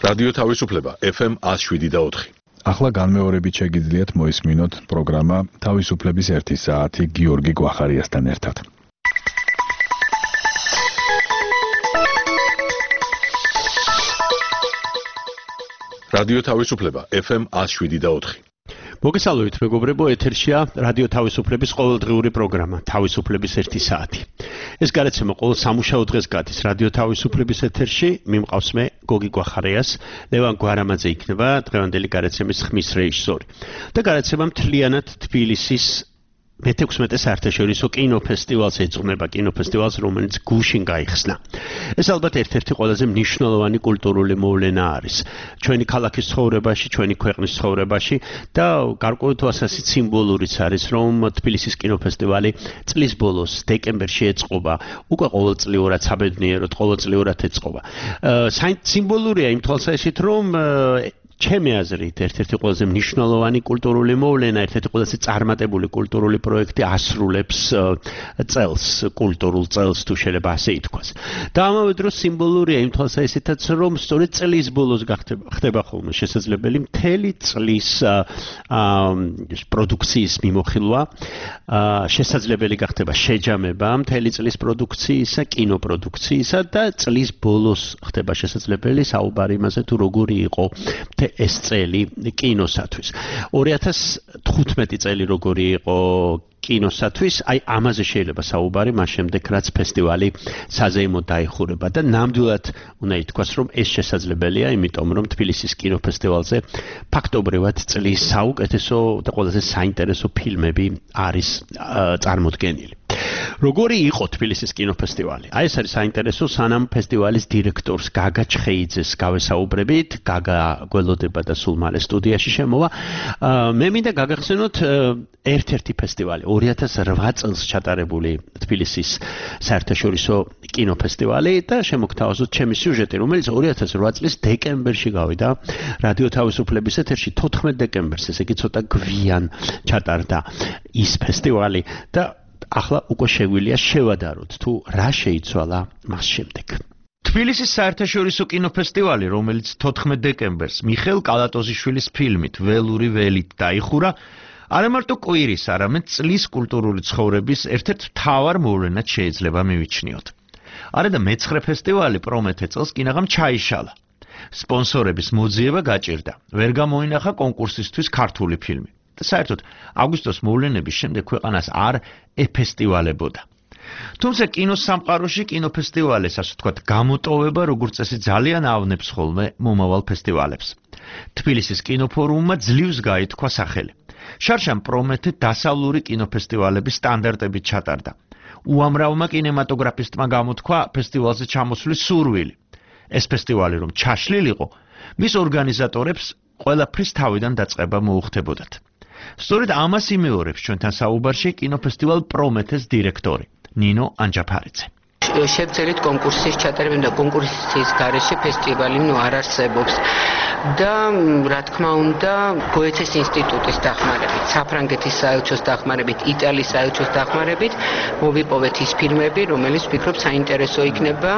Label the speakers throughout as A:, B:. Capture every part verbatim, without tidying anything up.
A: რადიო თავისუფლება F M one oh seven და four.
B: ახლა განმეორებით შეგიძლიათ მოისმინოთ პროგრამა თავისუფლების ერთი საათი გიორგი გვახარიასთან ერთად.
A: რადიო თავისუფლება F M one oh seven და four.
C: მოგესალმებით მეგობრებო, ეთერშია რადიო თავისუფლების ყოველდღიური პროგრამა თავისუფლების ერთი საათი. ეს გარეთმო ყოველ სამუშაო დღეს გადის რადიო თავისუფლების ეთერში, მიმყავს მე გოგი გვახარიას, ლევან გვარამაძე იქნება დღევანდელი გარეთმის ხმის რეჟისორი. და გარეთმა მთლიანად თბილისის მეთექვსმეტე საერთაშორისო კინოფესტივალს ეძღვნება, კინოფესტივალს, რომელიც გუშინ გაიხსნა. ეს ალბათ ერთ-ერთი ყველაზე მნიშვნელოვანი კულტურული მოვლენა არის ჩვენი ქალაქის ცხოვრებაში, ჩვენი ქვეყნის ცხოვრებაში და გარკვეულ თვალსაზრისით სიმბოლურიც არის, რომ თბილისის კინოფესტივალი წლის ბოლოს დეკემბერში ეწყობა, უკვე ყოველწლიურად საბედნიეროდ ყოველწლიურად ეწყობა. სიმბოლურია იმ თვალსაზრისით, რომ ჩემი აზრით ერთ-ერთი ყველაზე მნიშვნელოვანი კულტურული მოვლენა, ერთ-ერთი ყველაზე წარმატებული კულტურული პროექტი ასრულებს წელს, კულტურულ წელს თუ შეიძლება ასე ითქვას. და ამავე დროს სიმბოლურია იმ თვალსაზრისითაც, რომ სწორედ წლის ბოლოს ხდება ხოლმე შესაძლებელი მთელი წლის პროდუქციის მიმოხილვა, შესაძლებელი გახდება შეჯამება მთელი წლის პროდუქციისა, კინოპროდუქციისა და წლის ბოლოს ხდება შესაძლებელი საუბარი იმაზე თუ როგორი იყო ეს წელი კინოსათვის. ორი ათას თხუთმეტი წელი როგორი იყო კინოსათვის, აი ამაზე შეიძლება საუბარი მას შემდეგ, რაც ფესტივალი საზეიმოდ დაიხურება და ნამდვილად უნდა ითქვას, რომ ეს შესაძლებელია, იმიტომ რომ თბილისის კინოფესტივალზე ფაქტობრივად წლის საუკეთესო და ყველაზე საინტერესო ფილმები არის წარმოდგენილი. როგორი იყო თბილისის კინოფესტივალი? აი ეს არის საინტერესო, სანამ ფესტივალის დირექტორს გაგა ჩხეიძეს გავესაუბრებით, გაგა გველოდება და სულ მალე სტუდიაში შემოვა. მე მინდა გაგახსენოთ ერთ-ერთი ფესტივალი, ორი ათას რვა წელს ჩატარებული თბილისის საერთაშორისო კინოფესტივალი და შემოგთავაზოთ ჩემი სიუჟეტი, რომელიც ორი ათას რვა წლის დეკემბერში გავიდა რადიო თავისუფლების ეთერში, თოთხმეტ დეკემბერს, ესე იგი ცოტა გვიან ჩატარდა ის ფესტივალი და ახლა უკვე შეგვიძლია შევადაროთ თუ რა შეიცვალა მას შემდეგ. თბილისის საერთაშორისო კინოფესტივალი, რომელიც თოთხმეტ დეკემბერს მიხეილ კალატოზიშვილის ფილმით ველური ველით დაიხურა, არა მარტო კვირის, არამედ წლის კულტურული ცხოვრების ერთ-ერთ მთავარ მოვლენად შეიძლება მივიჩნიოთ. არა და მეცხრე ფესტივალი პრომეთე წელს კინაღამ ჩაიშალა. სპონსორების მოძიება გაჭირდა. ვერ გამოინახა კონკურსისთვის ქართული ფილმი. და საერთოდ აგვისტოს მოვლენების შემდეგ ქვეყანას არ ეფესტივალებოდა. თუმცა კინოს სამყაროში კინოფესტივალის, ასე ვთქვათ, გამოტოვება როგორც წესი ძალიან ავნებს ხოლმე მომავალ ფესტივალებს. თბილისის კინოფორუმმა ძლივს გაითქვა სახელი. შარშან პრომეთე დასავლური კინოფესტივალების სტანდარტებით ჩატარდა. უამრავმა კინემატოგრაფისტმა გამოთქვა ფესტივალზე ჩამოსვლის სურვილი. ეს ფესტივალი რომ ჩაშლილიყო, მის ორგანიზატორებს ყველაფრის თავიდან დაწყება მოუხდებოდათ. სწორედ ამას იმეორებს ჩვენთან საუბარში კინოფესტივალ პრომეთეს დირექტორი ნინო ანჯაფარიძე.
D: შევძელით კონკურსის ჩატარება და კონკურსის გარეშე ფესტივალი ნუ არ არსებობს. და რა თქმა უნდა, გოეთეს ინსტიტუტის დახმარებით, საფრანგეთის საელჩოს დახმარებით, იტალიის საელჩოს დახმარებით მოვიპოვეთ ის ფილმები, რომელიც ვფიქრობ საინტერესო იქნება.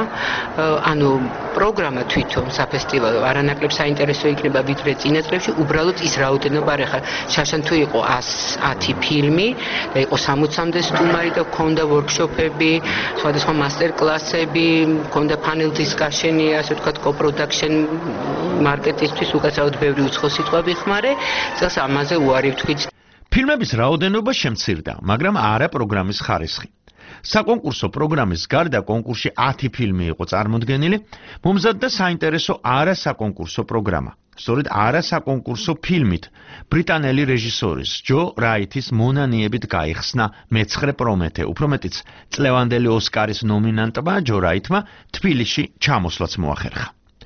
D: ანუ პროგრამა თვითონ საფესტივალო არანაკლებ საინტერესო იქნება ვიდრე წინა წლებში, უბრალოდ ის რაოდენობა არ ახლა შაშან თუ იყო ათი ფილმი და იყო სამოცამდე სტუმარი და ქონდა ვორქშოპები, სხვადასხვა მასტერკლასები, ქონდა panel discussion-ი, ასე ვთქვათ, co-production მარკეტისთვის უკაცრავად ბევრი უცხო სიტყვა ვიხმარე, წელს ამაზე უარი ვთქვით.
C: ფილმების რაოდენობა შემცირდა, მაგრამ არა პროგრამის ხარისხი. საკონკურსო პროგრამის გარდა კონკურსში ათი ფილმი იყო წარმოდგენილი, მომზადდა საინტერესო არასაკონკურსო პროგრამა. სწორედ არასაკონკურსო ფილმით ბრიტანელი რეჟისორის ჯო რაითის მონანიებით გაიხსნა მეცხრე პრომეთე, უფრო მეტიც წლევანდელი ოსკარის ნომინანტმა ჯო რაითმა თბილისში ჩამოსვლაც მოახერხა.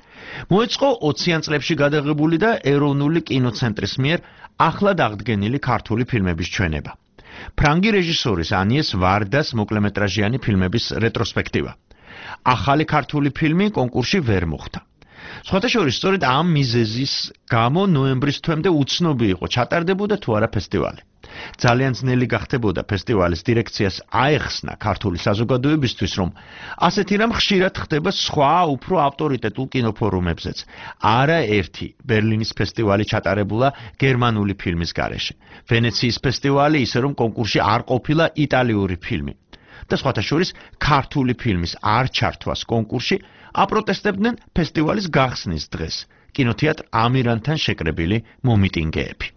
C: მოეწყო ოციან წლებში გადაღებული და ეროვნული კინოცენტრის მიერ ახლად აღდგენილი ქართული ფილმების ჩვენება. ფრანგი რეჟისორის ანიეს ვარდას მოკლემეტრაჟიანი ფილმების რეტროსპექტივა. ახალი ქართული ფილმი კონკურსში ვერ მოხვდა. სხვათა შორის, სწორედ ამ მიზეზის გამო ნოემბრის თვემდე უცნობი იყო ჩატარდებოდა თუ არა ფესტივალი. ძალიან ძნელი გახდებოდა ფესტივალის დირექციას აეხსნა ქართული საზოგადოებისთვის, რომ ასეთი რამ ხშირად ხდება სხვა უფრო ავტორიტეტულ კინოფორუმებზეც. არა ერთი ბერლინის ფესტივალი ჩატარებულა გერმანული ფილმის გარეშე. ვენეციის ფესტივალი ისე რომ კონკურსში არ ყოფილა იტალიური ფილმი. და სხვათა შორის ქართული ფილმის არ ჩართვას კონკურსში აპროტესტებდნენ ფესტივალის გახსნის დღეს. კინოთეატრ ამირანთან შეკრებილი მომიტინგეები.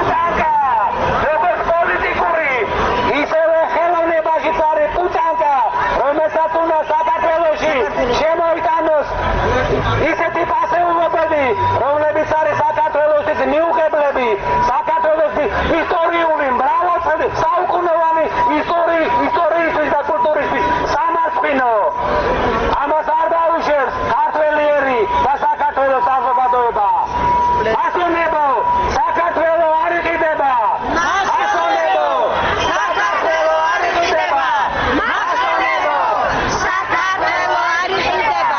E: ისეთი პასეულობები, რომლებიც არის საქართველოს მიუღებლები, საქართველოს ისტორიული მრავალწლიანი საუკუნოვანი ისტორიის ისტორიისთვის და კულტურისთვის სამარცხინო. ამას არ დაუშვებს ქართველი ერი და საქართველოს საზოგადოება. ასონებო, საქართველო არ იყიდება. ასონებო, საქართველო არ იყიდება. ასონებო, საქართველო არ იყიდება.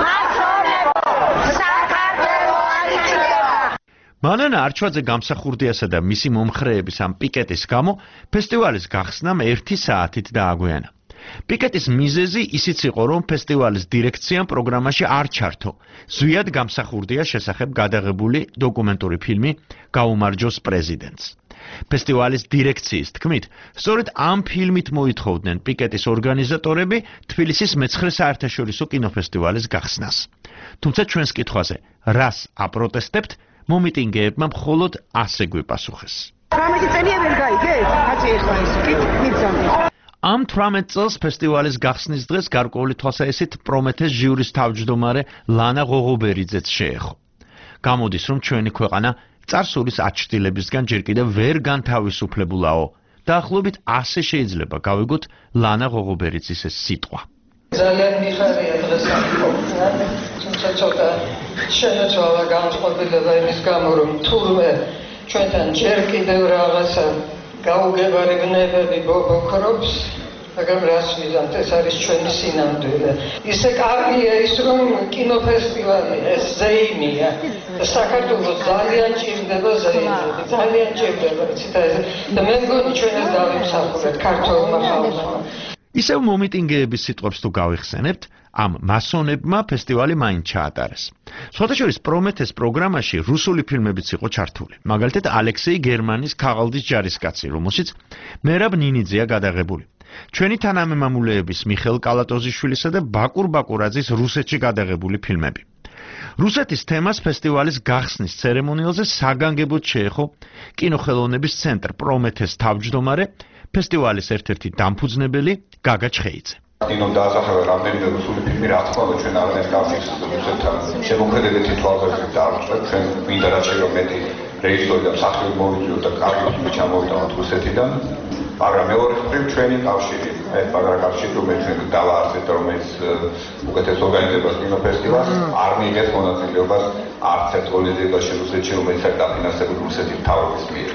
C: მანანა არჩვაძე გამსახურდიასა და მისი მომხრეების ამ პიკეტის გამო ფესტივალის გახსნამ ერთი საათით დააგვიანა. პიკეტის მიზეზი ისიც იყო, რომ ფესტივალის დირექციამ პროგრამაში არ ჩართო ზვიად გამსახურდიას შესახებ გადაღებული დოკუმენტური ფილმი „გაუმარჯოს პრეზიდენტს“. ფესტივალის დირექციის თქმით, სწორედ ამ ფილმით მოითხოვდნენ პიკეტის ორგანიზატორები თბილისის მეცხრე საერთაშორისო კინოფესტივალის გახსნას. თუმცა ჩვენს კითხვაზე, რას აპროტესტებთ, მომიტინგეებმა მხოლოდ ასე გვიპასუხეს.
F: თვრამეტი წელია ვერ გაიგეთ? კაცი ეხლა ის კი მიცამე.
C: ამ თვრამეტ წელს ფესტივალის გახსნის დღეს გარკვეული თვალსაჩინით პრომეთეს ჟიურის თავმჯდომარე ლანა ღოღობერიძეც შეეხო. გამოდის, რომ ჩვენი ქვეყანა წარსულის აჩრდილებისგან ჯერ კიდევ ვერ განთავისუფლებულაო. დაახლოებით ასე შეიძლება გავიგოთ ლანა ღოღობერიძის ეს სიტყვა.
G: ძალიან მიხარია დღეს ამ ყოფნა, თუმცა ცოტა შემეცვალა განწყობილება იმის გამო, რომ თურმე ჩვენთან ჯერ კიდევ რაღაცა გაუგებარი ბნებები ბობოქრობს, მაგრამ რას ვიზამთ, ეს არის ჩვენი სინამდვილე. ისე კარგია ის, რომ კინოფესტივალი ეს ზეიმია. საქართველოს ძალიან ჭირდება ზეიმები, ძალიან ჭირდება, იცით ეს. და მე მგონი ჩვენ ეს დავიმსახურეთ ქართულმა ხალხმა.
C: ისევ მომიტინგეების სიტყვებს თუ გავიხსენებთ, ამ მასონებმა ფესტივალი მაინც ჩაატარეს. სხვათა შორის პრომეთეს პროგრამაში რუსული ფილმებიც იყო ჩართული. მაგალითად, ალექსეი გერმანის ქაღალდის ჯარისკაცი, რომელშიც მერაბ ნინიძეა გადაღებული. ჩვენი თანამემამულეების მიხეილ კალატოზიშვილისა და ბაკურ ბაკურაძის რუსეთში გადაღებული ფილმები. რუსეთის თემას ფესტივალის გახსნის ცერემონიალზე საგანგებოდ შეეხო კინოხელოვნების ცენტრ პრომეთეს თავმჯდომარე, ფესტივალის ერთ-ერთი დამფუძნებელი გაგა ჩხეიძე.
H: კინომ დაასახელა რამდენიმე რუსული ფილმი, რა თქმა უნდა ჩვენ აღარ გავხსნით რუსეთთან. შემოქმედებითი თვალსაზრისით დავიწყეთ, ჩვენ მინდა რაც შეიძლება მეტი რეჟისორი და მსახიობი მოვიწვიოთ და კარგი ფილმი ჩამოვიტანოთ რუსეთიდან. მაგრამ მეორე მხრივ ჩვენი კავშირი, ეს პაგარა კავშირი, რომელიც ჩვენ დავაარსეთ, რომელიც უკეთეს ორგანიზებას კინოფესტივალს, არ მიიღეს მონაწილეობას არც ერთ ღონისძიებაში რუსეთში, რომელიც არის დაფინანსებული რუსეთის მთავრობის მიერ.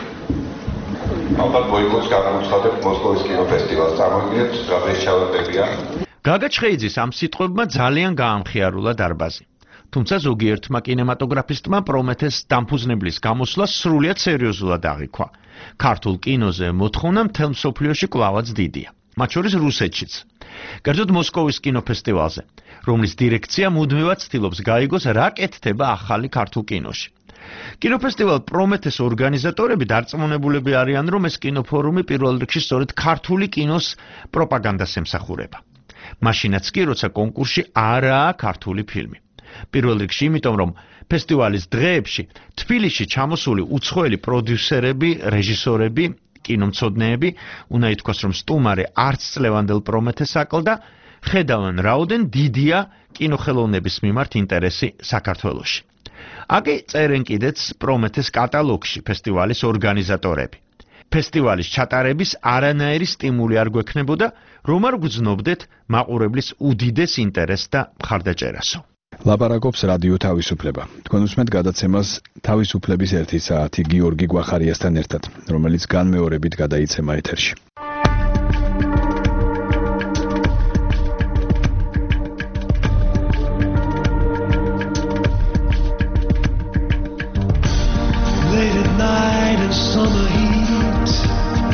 H: ალბათ ბოიკოტს გამოუცხადებთ მოსკოვის კინოფესტივალს, წარმოგიდგენთ, რაზეც ჩავარდებია.
C: გაგა ჩხეიძის ამ სიტყვებმა ძალიან გაამხიარულა დარბაზი. თუმცა ზოგიერთმა კინემატოგრაფისტმა პრომეთეს დამფუძნებლის გამოსვლა სრულიად სერიოზულად აღიქვა. ქართულ კინოზე მოთხოვნა მთელ მსოფლიოში კვლავაც დიდია, მათ შორის რუსეთშიც. კერძოდ მოსკოვის კინოფესტივალზე, რომლის დირექცია მუდმივად ცდილობს გაიგოს, რა კეთდება ახალი ქართულ კინოში. კინოფესტივალ პრომეთეს ორგანიზატორები დარწმუნებულები არიან, რომ ეს კინოფორუმი პირველ რიგში სწორედ ქართული კინოს პროპაგანდას ემსახურება. მაშინაც კი, როცა კონკურსში არაა ქართული ფილმი. პირველ რიგში იმიტომ, რომ ფესტივალის დღეებში თბილისში ჩამოსული უცხოელი პროდიუსერები, რეჟისორები, კინომცოდნეები, უნდა ითქვას, რომ სტუმარი არც წლევანდელ პრომეთეს აკლდა, ხედავენ რაოდენ დიდია კინოხელოვნების მიმართ ინტერესი საქართველოში. აქ წერენ კიდეც პრომეთეს კატალოგში ფესტივალის ორგანიზატორები. ფესტივალის ჩატარების არანაირი სტიმული არ გვექნებოდა, რომ არ გძნობდეთ მაყურებლის უდიდეს ინტერესს და მხარდაჭერასო.
B: ლაპარაკობს რადიო თავისუფლება. თქვენ უსმენთ გადაცემას თავისუფლების ერთი საათი გიორგი გვახარიასთან ერთად, რომელიც განმეორებით გადაიცემა ეთერში.
I: Late at night in summer heat,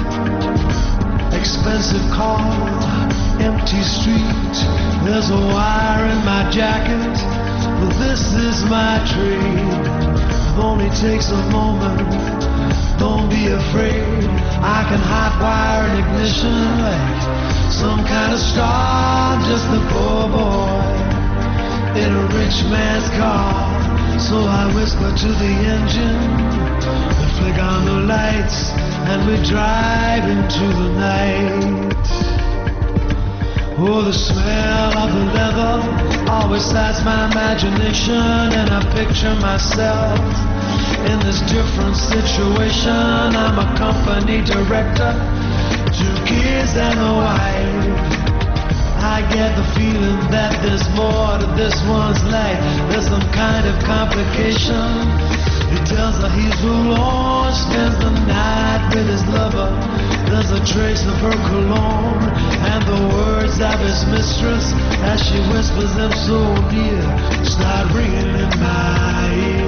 I: empty street. There's a wire in my jacket, but this is my trade. It only takes a moment, don't be afraid. I can hot wire an ignition like some kind of star. I'm just a poor boy in a rich man's car. So I whisper to the engine, we flick on the lights, and we drive into the night. Oh, the smell of the leather always excites my imagination, and I picture myself in this different situation. I'm a company director, two kids and a wife. I get the feeling that there's more to this one's life. There's some kind of complication. He tells her he's alone, spends the night with his lover. There's a trace of her cologne and the words of his mistress as she whispers them so near, start ringing in my ear.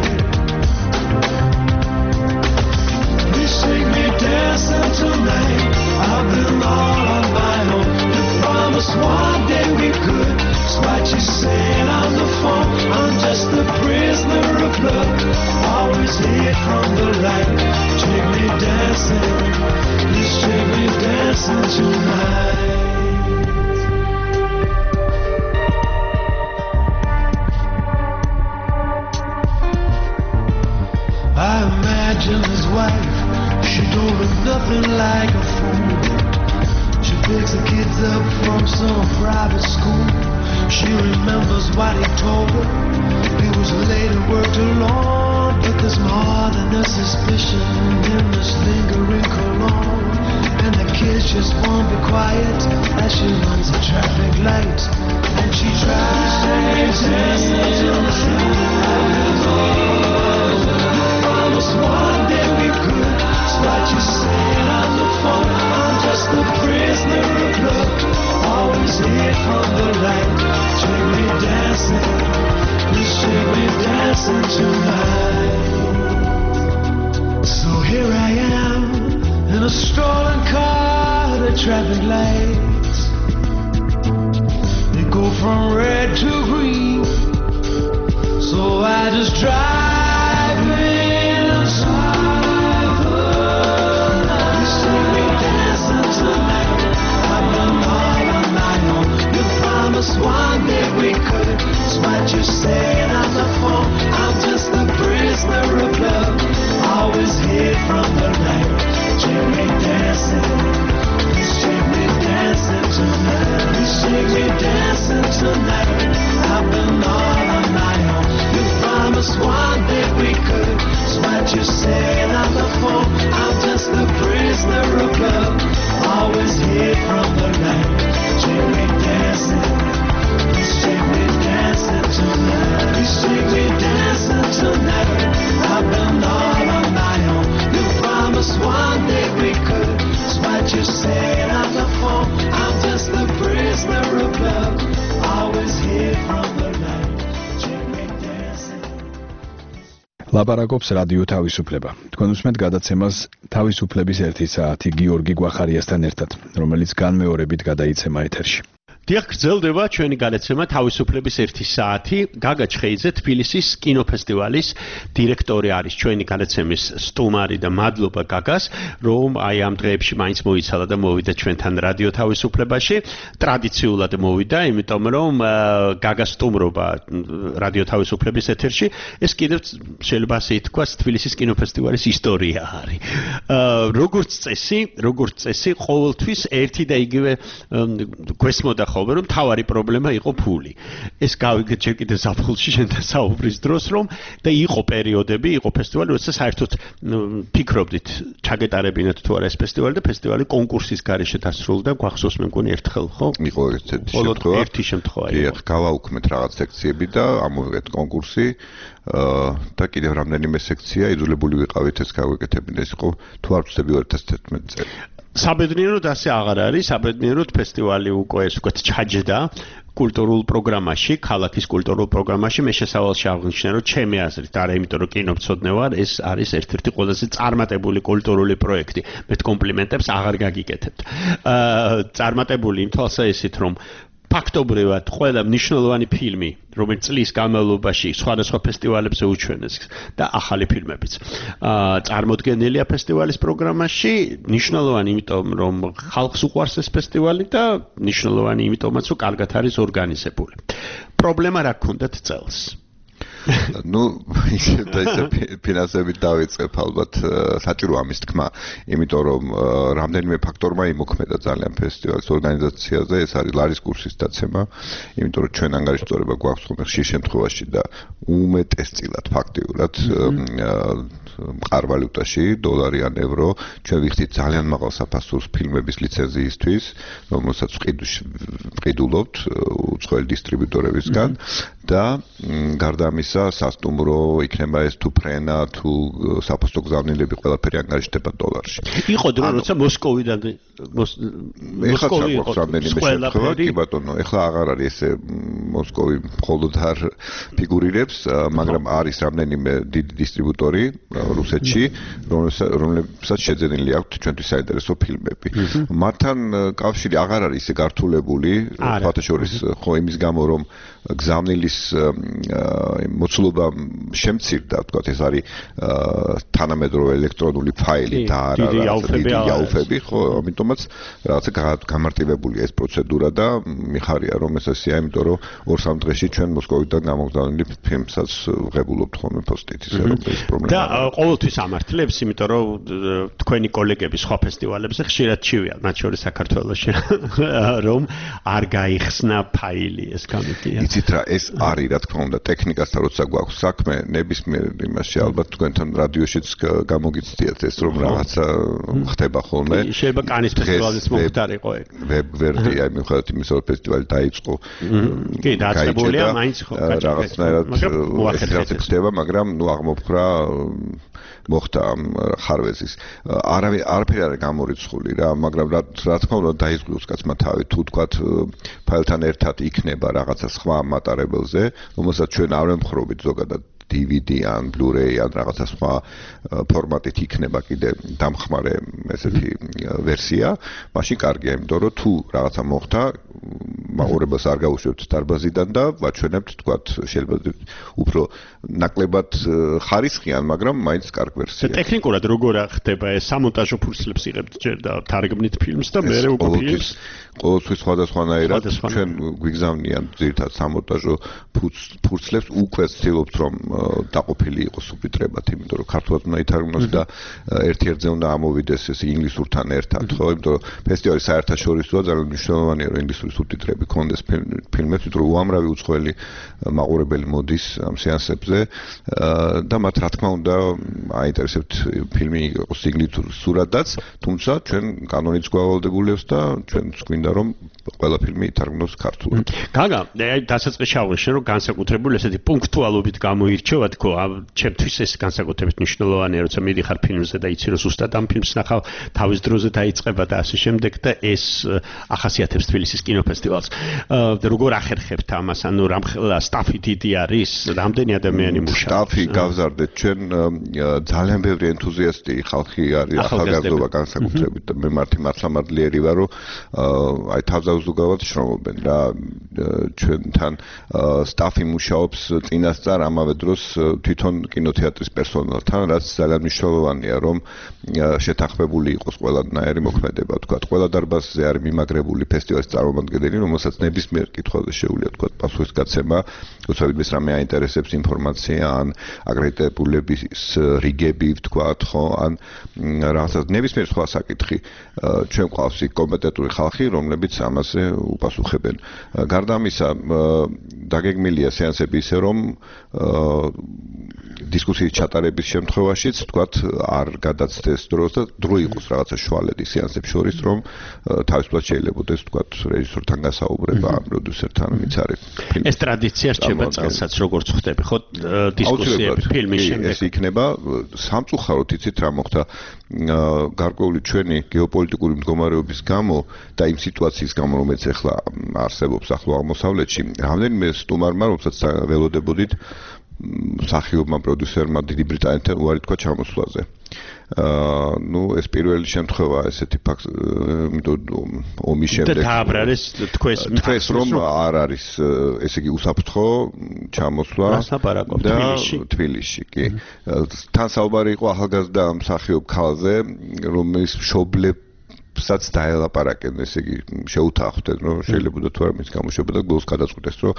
I: Please take me dancing tonight. I've been all on my own. You promised one day we could. It's what you said on the phone. I'm just a prisoner of love, always hid from the light. Take me dancing, please take me dancing tonight. I imagine his wife, she don't look nothing like a fool. She picks the kids up from some private school. She remembers what he told her. He was late and worked alone, but there's more than a suspicion in this lingering cologne. And the kids just won't be quiet as she runs a traffic light. And she tries to dancing to the promised one day we could. It's what you said on the phone. I'm just a prisoner of love, always hid from the light. Take me dancing, please take me dancing tonight. So here I am in a stolen car at a traffic light. They go from red to green, so I just drive in a cycle. Please take me dancing tonight. I've been all on my own. You promised one day we could. It's what you said on the phone. I'm just a prisoner of love, always hid from the light. Take me dancing, please take me dancing tonight. Please take me dancing tonight. I've been all on my own. You promised one day we could. It's what you said on the phone. I'm just a prisoner of love, always hid from the light. Take me dancing, please take me dancing tonight. Please take me dancing tonight. I've been all on my own. You promised one day we could. It's what you said on the phone. I'm just a prisoner of love, always hid from the light. Take me dancing.
B: ლაპარაკობს რადიო თავისუფლება. თქვენ უსმენთ გადაცემას თავისუფლების ერთი საათი გიორგი გვახარიასთან ერთად, რომელიც განმეორებით გადაიცემა ეთერში.
C: დიახ, გრძელდება ჩვენი გადაცემა თავისუფლების ერთი საათი. გაგა ჩხეიძე, თბილისის კინოფესტივალის დირექტორი არის ჩვენი გადაცემის სტუმარი და მადლობა გაგას, რომ აი ამ დღეებში მაინც მოიცალა და მოვიდა ჩვენთან რადიო თავისუფლებაში. ტრადიციულად მოვიდა, იმიტომ რომ გაგას სტუმრობა რადიო თავისუფლების ეთერში ეს კიდევ შეიძლება ასე ითქვას თბილისის კინოფესტივალის ისტორია არის. როგორც წესი, როგორც წესი, ყოველთვის ერთი და იგივე გვესმოდა ხოლმე რომ თავარი პრობლემა იყო ფული. ეს გავიგეთ ჯერ კიდევ ზაფხულში შენთან საუბრის დროს რომ და იყო პერიოდები, იყო ფესტივალი, როცა საერთოდ ფიქრობდით ჩაგეტარებინათ თუ არა ეს ფესტივალი და ფესტივალი კონკურსის გარეშე დასრულდა, გვახსოვს მე მგონი ერთხელ, ხო?
J: იყო ესეთი შემთხვევა.
C: ერთი შემთხვევა.
J: დიახ, გავაუქმეთ რაღაც სექციები და ამოვიღეთ კონკურსი. და კიდევ რამდენიმე სექცია იძულებული ვიყავით ეს გავეკეთებინა. ეს იყო თუ არ ვცდები ორი ათას თერთმეტი წელი.
C: საბედნიეროდ ასე აღარ არის, საბედნიეროდ ფესტივალი უკვე ეს ვთქვათ ჩაჯდა კულტურულ პროგრამაში, ქალაქის კულტურულ პროგრამაში. მე შესავალში აღნიშნე, რომ ჩემი აზრით, არა იმიტომ რომ კინომცოდნე ვარ, ეს არის ერთ-ერთი ყველაზე წარმატებული კულტურული პროექტი. მე კომპლიმენტებს აღარ გაგიკეთებთ. აა წარმატებული იმ თვალსაზრისით, რომ ფაქტობრივად ყველა მნიშვნელოვანი ფილმი, რომელიც წლის განმავლობაში სხვადასხვა ფესტივალებზე უჩვენეს და ახალი ფილმებიც, აა წარმოდგენილია ფესტივალის პროგრამაში, მნიშვნელოვანი იმიტომ, რომ ხალხს უყვარს ეს ფესტივალი და მნიშვნელოვანი იმიტომაც, რომ კარგად არის ორგანიზებული. პრობლემა რა გქონდათ წელს?
J: ну, ისე და ისე ფინანსებით დავიწყებ ალბათ საჭირო ამის თქმა, იმიტომ რომ რამდენიმე ფაქტორმა იმოქმედა ძალიან ფესტივალის ორგანიზაციაზე, ეს არის ლარის კურსის დაცემა, იმიტომ რომ ჩვენ ანგარიშტორება გვაქვს ხოლმე ხშირ შემთხვევაში და უმეტესწილად ფაქტიურად მყარ ვალუტაში, დოლარი ან ევრო, ჩვენ ვიხდით ძალიან მაღალ საფასურს ფილმების ლიცენზიისთვის, რომელსაც ვყიდულობთ უცხოელი დისტრიბუტორებისგან და გარდა ამისა სასტუმრო, იქნება ეს თუ ფრენა, თუ საფოსტო გზავნილები ყველაფერი ანგარიშდება დოლარში.
C: იყო დრო, როცა მოსკოვიდან
J: მოსკოვი იყო რამდენიმე შემთხვევა, კი ბატონო, ეხლა აღარ არის ესე მოსკოვი მხოლოდ არ ფიგურირებს, მაგრამ არის რამდენიმე დიდი დისტრიბუტორი რუსეთში, რომლებსაც შეძენილი აქვთ ჩვენთვის საინტერესო ფილმები. მათთან კავშირი აღარ არის ისე გართულებული, სხვათა შორის ხო იმის გამო, რომ გზავნილის მოცულობა შემცირდა, ვთქვათ, ეს არის თანამედროვე ელექტრონული ფაილი და არა დიდი იაუფები, ხო, ამიტომაც რაღაცა გამარტივებულია ეს პროცედურა და მიხარია რომ ეს ასეა, იმიტომ რომ ორ-სამ დღეში ჩვენ მოსკოვიდან გამოგზავნილი ფილმსაც ვღებულობთ ხოლმე პოსტით, ისე რომ ეს პრობლემა
C: და ყოველთვის ამართლებს, იმიტომ რომ თქვენი კოლეგები სხვა ფესტივალებზე ხშირად ჩივიან, მათ შორის საქართველოში, რომ არ გაიხსნა ფაილი ეს გამოდია.
J: იცით რა, ეს არის რა თქმა უნდა ტექნიკასთან როცა გვაქვს საქმე, ნებისმიერ იმაში ალბათ თქვენთან რადიოშიც გამოგიცდიათ ეს რომ რაღაცა ხდება ხოლმე.
C: შეიძლება კანის ფესტივალის მოხდარიყო ეგ.
J: ვერდი, აი მიუხედავად იმისა, რომ ფესტივალი დაიწყო.
C: კი, დაწყებულია, მაინც ხო
J: რაღაცნაირად ეს ხდება, მაგრამ ნუ აღმოფხრა მოხდა ამ ხარვეზის. არავინ არაფერი არ გამორიცხული რა, მაგრამ რა თქმა უნდა დაიზღვიოს კაცმა თავი, თუ თქვათ ფაილთან ერთად იქნება რაღაცა სხვა მატარებელზე, რომელსაც ჩვენ არ ვემხრობით ზოგადად D V D ან Blu-ray ან რაღაცა სხვა ფორმატით იქნება კიდე დამხმარე ესეთი ვერსია, მაშინ კარგია, იმიტომ რომ თუ რაღაცა მოხდა, მაყურებელს არ გაუშვებთ დარბაზიდან და ვაჩვენებთ, თქვათ, შეიძლება უფრო ნაკლებად ხარისხიან, მაგრამ მაინც კარგ ვერსია.
C: ტექნიკურად როგორ ხდება ეს სამონტაჟო ფურცლებს იღებთ ჯერ და თარგმნით ფილმს და მეორე უკვე ფილმს
J: ყოველთვის სხვადასხვანაირად ჩვენ გვიგზავნიან ძირითადად სამონტაჟო ფურცლებს, უკვე ვცდილობთ რომ დაყოფილი იყოს სუბტიტრებად, იმიტომ რომ ქართულად უნდა ითარგმნოს და ერთ-ერთზე უნდა ამოვიდეს ეს ინგლისურთან ერთად, ხო, იმიტომ რომ ფესტივალი საერთაშორისოა, ძალიან მნიშვნელოვანია რომ ინგლისური სუბტიტრები ქონდეს ფილმებს, იმიტომ რომ უამრავი უცხოელი მაყურებელი მოდის ამ სეანსებზე და მათ რა თქმა უნდა აინტერესებთ ფილმი იყოს ინგლისურადაც, თუმცა ჩვენ კანონიც გვავალდებულებს და ჩვენც გვინდა რომ ყველა ფილმი ითარგმნოს ქართულად.
C: გაგა, აი დასაწყისში აღნიშნე რომ განსაკუთრებული ესეთი პუნქტუალობით გამოირჩევა თქო, ჩემთვის ეს განსაკუთრებით მნიშვნელოვანია, როცა მიდიხარ ფილმზე და იცი რომ ზუსტად ამ ფილმს ნახავ, თავის დროზე დაიწყება და ასე შემდეგ და ეს ახასიათებს თბილისის კინოფესტივალს. როგორ ახერხებთ ამას, ანუ რამხელა სტაფი დიდი არის, რამდენი ადამიანი მუშაობს?
J: სტაფი გავზარდეთ, ჩვენ ძალიან ბევრი ენთუზიასტი ხალხი არის, ახალგაზრდობა განსაკუთრებით და მე მართი მართლამართლიერი ვარ, რომ აი თავზაუზუგავად შრომობენ რა, ჩვენთან სტაფი მუშაობს წინასწარ ამავე დროს თვითონ კინოთეატრის პერსონალთან, რაც ძალიან მნიშვნელოვანია, რომ შეთანხმებული იყოს ყველანაირი მოქმედება, თქვა, ყველა დარბაზზე არის მიმაგრებული ფესტივალის წარმომადგენელი, რომელსაც ნებისმიერ კითხვაზე შეუძლია, თქვა, პასუხის გაცემა, როცა ვინმეს რამე აინტერესებს ინფორმაცია ან აკრედიტებულების რიგები, თქვა, ხო, ან რაღაცა ნებისმიერ სხვა საკითხი, ჩვენ გვყავს იქ კომპეტენტური ხალხი, რომლებიც ამაზე უპასუხებენ. გარდა გარდა ამისა, დაგეგმილია სეანსები ისე, რომ დისკუსიის ჩატარების შემთხვევაშიც, თქვათ, არ გადაცდეს დროს და დრო იყოს რაღაცა შუალედი სეანსებს შორის, რომ თავისუფლად შეიძლებოდეს, თქვათ, რეჟისორთან გასაუბრება, პროდიუსერთან, ვინც არის ფილმის.
C: ეს ტრადიცია რჩება წელსაც, როგორც ხვდები, ხო, დისკუსიები ფილმის შემდეგ.
J: ეს იქნება სამწუხაროდ იცით რა მოხდა გარკვეული ჩვენი გეოპოლიტიკური მდგომარეობის გამო და იმ სიტუაციის გამო, რომელიც ახლა არსებობს ახლო აღმოსავლეთში, რამდენიმე სტუმარმა, რომელსაც ველოდებოდით, მსახიობმა პროდიუსერმა დიდი ბრიტანეთთან უარი თქვა ჩამოსვლაზე. აა ნუ ეს პირველი შემთხვევა ესეთი ფაქტი, იმიტომ ომის შემდეგ
C: და დააბრალეს თქვენს
J: თქვენს რომ არ არის ესე იგი უსაფრთხო ჩამოსვლა და თბილისში კი. თან საუბარი იყო ახალგაზრდა მსახიობ ქალზე, რომელიც მშობლებსაც დაელაპარაკენ, ესე იგი შეუთანხმდნენ, რომ შეიძლება თუ არ მის გამოშვება და გულს გადაწყვეტეს, რომ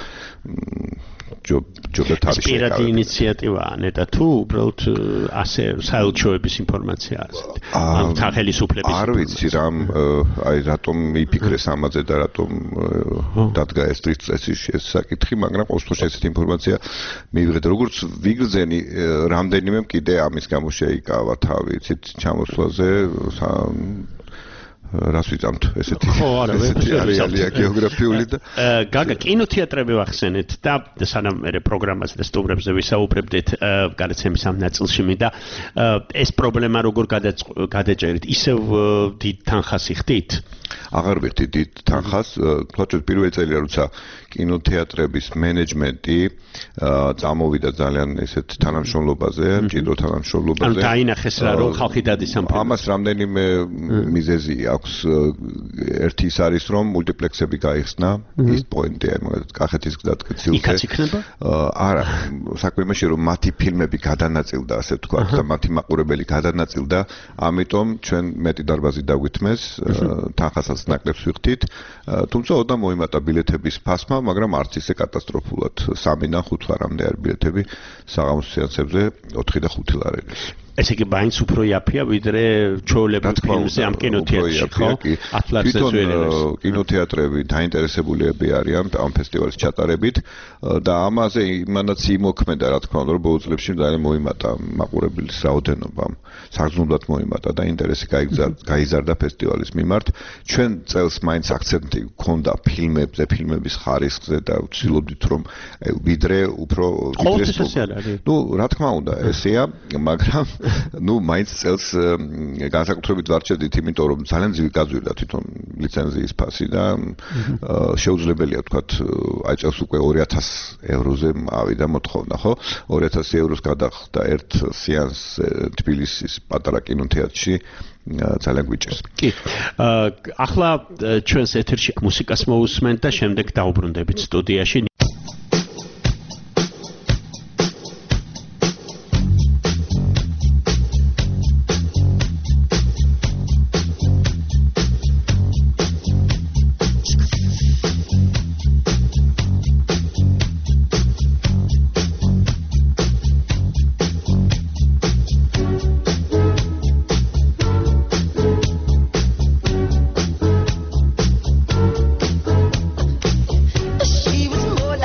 J: ჯობ ჯობ
C: პირადი ინიციატივაა ნეტა თუ უბრალოდ ასე საელჩოების ინფორმაცია არის ამ სახელმწიფოების
J: არ ვიცი რამ აი რატომ იფიქრეს ამაზე და რატომ დადგა ეს წესი ეს საკითხი მაგრამ ყოველ შემთხვევაში ესეთი ინფორმაცია მივიღეთ როგორც ვიგრძენი რამდენიმე კიდე ამის გამო შეიკავა თავი იცით ჩამოსვლაზე რას ვიწამთ ესეთი ესეთი რეალია გეოგრაფიული და
C: გაგა კინოთეატრები ვახსენეთ და სანამ მე პროგრამაზე და სტუმრებზე ვისაუბრებდით გადაცემის ამ ნაწილში მინდა ეს პრობლემა როგორ გადაჭერით ისევ დიდ თანხას იხდით
J: აღარ ვიხდი დიდ თანხას თქო პირველი წელია როცა კინოთეატრების მენეჯმენტი წამოვიდა ძალიან ესეთ თანამშრომლობაზე მჭიდრო თანამშრომლობაზე
C: ანუ დაინახეს რა რომ ხალხი დადის ამ
J: ამას რამდენიმე მიზეზი აქვს ერთი ის არის რომ მულტიპლექსები გაიხსნა ის პოინტია მაგალითად კახეთის გზატკეცილზე
C: იქაც იქნება
J: არა საქმე იმაშია რომ მათი ფილმები გადანაწილდა ასე ვთქვათ და მათი მაყურებელი გადანაწილდა ამიტომ ჩვენ მეტი დარბაზი დაგვითმეს თანხასაც ნაკლებს ვიხდით თუმცა ოდა მოიმატა ბილეთების ფასმა მაგრამ არც ისე კატასტროფულად სამიდან ხუთ ლარამდე არის ბილეთები საღამოს სეანსებზე ოთხი და ხუთი ლარების
C: ესე იგი მაინც უფრო იაფია ვიდრე ჩვეულებრივ ფილმზე ამ კინოთეატრში ხო? ათ ლარზე ძველებს.
J: კინოთეატრები დაინტერესებულები არიან ამ ფესტივალის ჩატარებით და ამაზე იმანაც იმოქმედა რა თქმა უნდა რომ ბოლო წლებში ძალიან მოიმატა მაყურებლის რაოდენობა. საგრძნობლად მოიმატა და ინტერესი გაიზარდა ფესტივალის მიმართ. ჩვენ წელს მაინც აქცენტი გქონდა ფილმებზე, ფილმების ხარისხზე და ვცდილობდით რომ ვიდრე უფრო
C: ვიდრე
J: ნუ რა თქმა უნდა ესეა მაგრამ ну, მაინც წელს განსაკუთრებით ვარჩევდით, იმიტომ რომ ძალიან ძვირი გაძვირდა თვითონ ლიცენზიის ფასი და შეუძლებელია თქვათ, აი წელს უკვე ორი ათას ევროზე ავიდა მოთხოვნა, ხო? ორი ათასი ევროს გადახდა ერთ სეანს თბილისის პატარა კინოთეატრში ძალიან გვიჭირს.
C: კი. ახლა ჩვენს ეთერში მუსიკას მოусმენთ და შემდეგ დავუბრუნდებით სტუდიაში.
K: She was more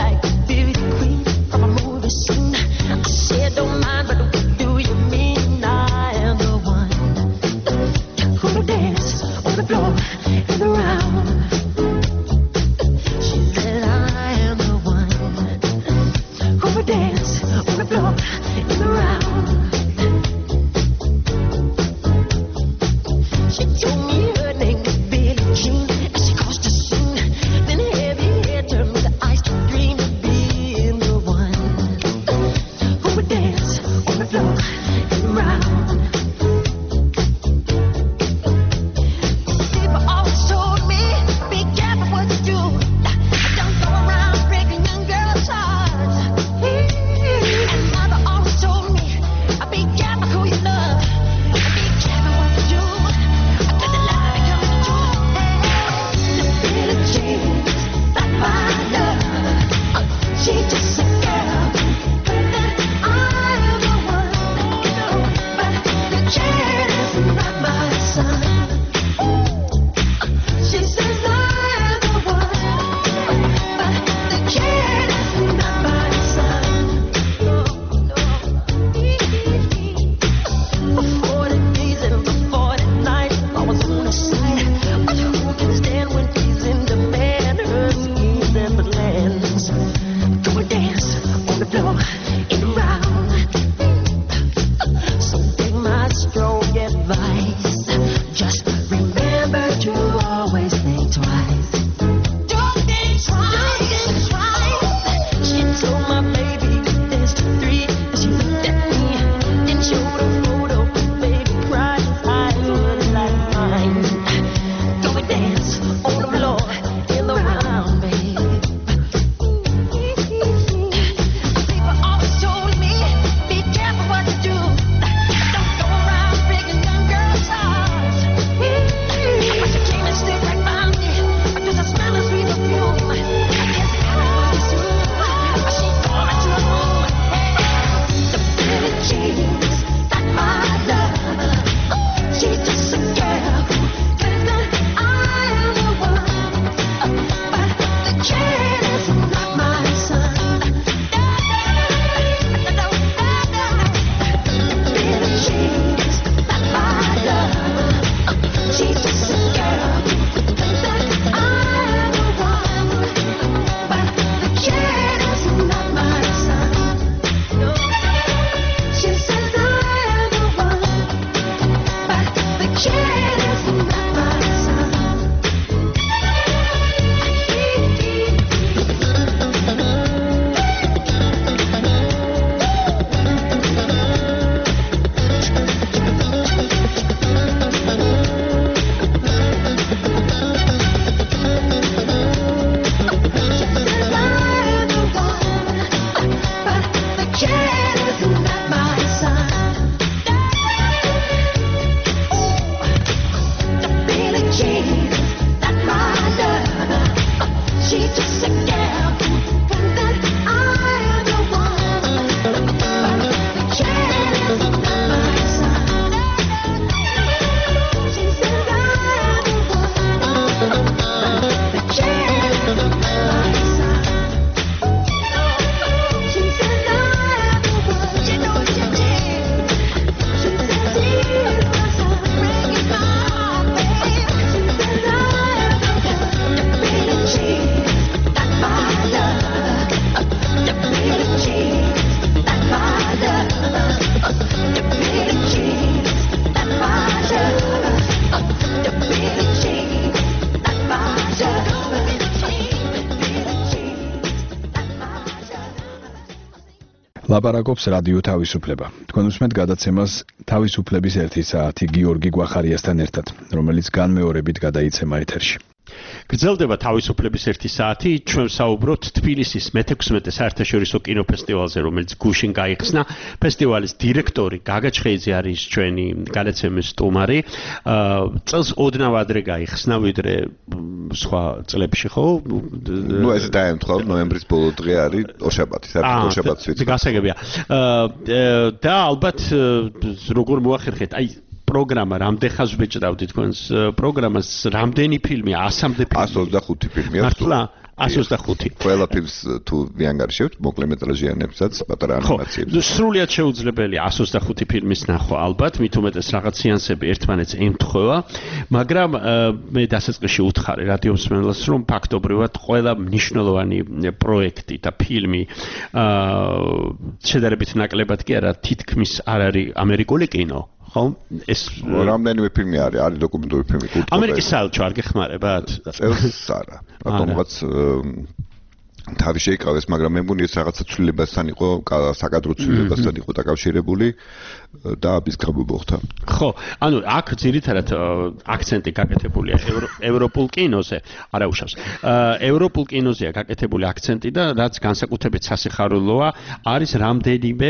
B: ლაპარაკობს რადიო თავისუფლება. თქვენ უსმენთ გადაცემას თავისუფლების ერთი საათი გიორგი გვახარიასთან ერთად, რომელიც განმეორებით გადაიცემა ეთერში.
C: გრძელდება თავისუფლების ერთი საათი, ჩვენ საუბრობთ თბილისის მეთექვსმეტე საერთაშორისო კინოფესტივალზე, რომელიც გუშინ გაიხსნა. ფესტივალის დირექტორი გაგა ჩხეიძე არის ჩვენი გადაცემის სტუმარი. წელს ოდნავ ადრე გაიხსნა, ვიდრე სხვა წლებში, ხო?
J: ნუ ეს დაემთხვა, ნოემბრის ბოლო დღე არის ოშაბათი, საერთოდ ოშაბათს ვიცი.
C: გასაგებია. და ალბათ როგორ მოახერხეთ, აი პროგრამა რამდენხანს ვეჭრავდი თქვენს პროგრამას, რამდენი ფილმია? ასამდე ფილმი.
J: ასი ოცდახუთი ფილმია.
C: მართლა? ასი ოცდახუთი.
J: ყველა ფილმს თუ ვიანგარიშებთ, მოკლემეტრაჟიანებსაც, პატარა ანიმაციებს.
C: სრულიად შეუძლებელია ასი ოცდახუთი ფილმის ნახვა, ალბათ, მით უმეტეს რაღაც სეანსები ერთმანეთს ემთხვევა, მაგრამ მე დასაწყისში უთხარი რადიო მსმენელს, რომ ფაქტობრივად ყველა მნიშვნელოვანი პროექტი და ფილმი შედარებით ნაკლებად კი არა, თითქმის არ არის ამერიკული კინო. ხო ეს
J: რამდენიმე ფილმი არის, არის დოკუმენტური ფილმი კულტურა.
C: ამერიკის საელჩო არ გეხმარებათ?
J: წელს არა. რატომღაც თავი შეიკავეს, მაგრამ მე მგონი ეს რაღაცა ცვლილებასთან იყო, საკადრო ცვლილებასთან იყო დაკავშირებული და აბის გამომოხდა.
C: ხო, ანუ აქ ძირითადად აქცენტი გაკეთებულია ევროპულ კინოზე, არა უშავს. ევროპულ კინოზეა გაკეთებული აქცენტი და რაც განსაკუთრებით სასიხარულოა, არის რამდენიმე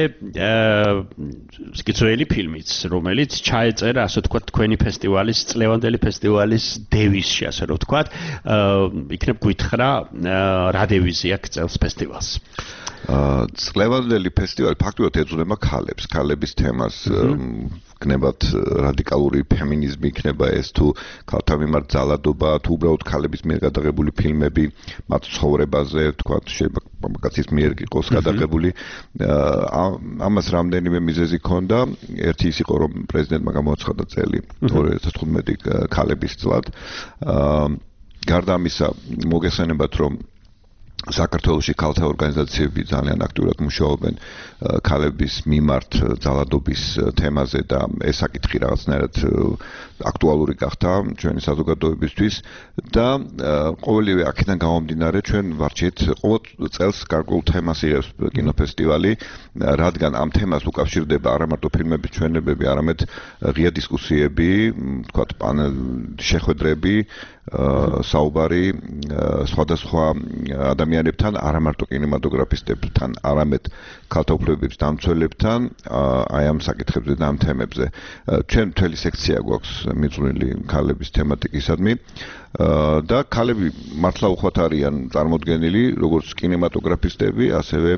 C: ძველი ფილმიც, რომელიც ჩაეწერა, ასე ვთქვათ, თქვენი ფესტივალის, წლევანდელი ფესტივალის დევიზში, ასე რომ ვთქვათ, იქნებ გვითხრა რა დევიზი აქ წელს ფესტივალს.
J: წლევანდელი ფესტივალი ფაქტობრივად ეძღვნება ქალებს, ქალების თემას, გნებათ რადიკალური ფემინიზმი იქნება ეს თუ ქალთა მიმართ ძალადობა, თუ უბრალოდ ქალების მიერ გადაღებული ფილმები, მათ ცხოვრებაზე, თქვათ, შეიძლება კაცის მიერ იყოს გადაღებული. ამას რამდენიმე მიზეზი ჰქონდა. ერთი ის იყო, რომ პრეზიდენტმა გამოაცხადა წელი ორი ათას თხუთმეტი ქალების წლად. გარდა ამისა, მოგეხსენებათ, რომ საქართველოში ქალთა ორგანიზაციები ძალიან აქტიურად მუშაობენ ქალების მიმართ ძალადობის თემაზე და ეს საკითხი რაღაცნაირად აქტუალური გახდა ჩვენი საზოგადოებისთვის და ყოველივე აქედან გამომდინარე ჩვენ ვარჩიეთ ყოველ წელს გარკვეულ თემას იღებს კინოფესტივალი, რადგან ამ თემას უკავშირდება არა მარტო ფილმების ჩვენებები, არამედ ღია დისკუსიები, თქვათ პანელ შეხვედრები, საუბარი სხვადასხვა ადამიანებთან, არა მარტო კინემატოგრაფისტებთან, არამედ ქალთა უფლებების დამცველებთან, აი ამ საკითხებზე და ამ თემებზე. ჩვენ მთელი სექცია გვაქვს მიწვრილი ქალების თემატიკისადმი და ქალები მართლა უხვად არიან წარმოდგენილი, როგორც კინემატოგრაფისტები, ასევე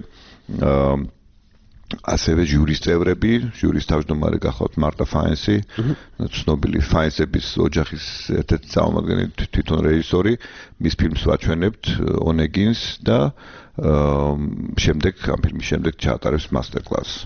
J: ასევე ჟურის წევრები, ჟურის თავმჯდომარე გახლავთ მარტა ფაინსი, ცნობილი ფაინსების ოჯახის ერთ-ერთი წარმომადგენელი, თვითონ რეჟისორი, მის ფილმს ვაჩვენებთ ონეგინს და შემდეგ ამ ფილმის შემდეგ ჩაატარებს მასტერკლასს.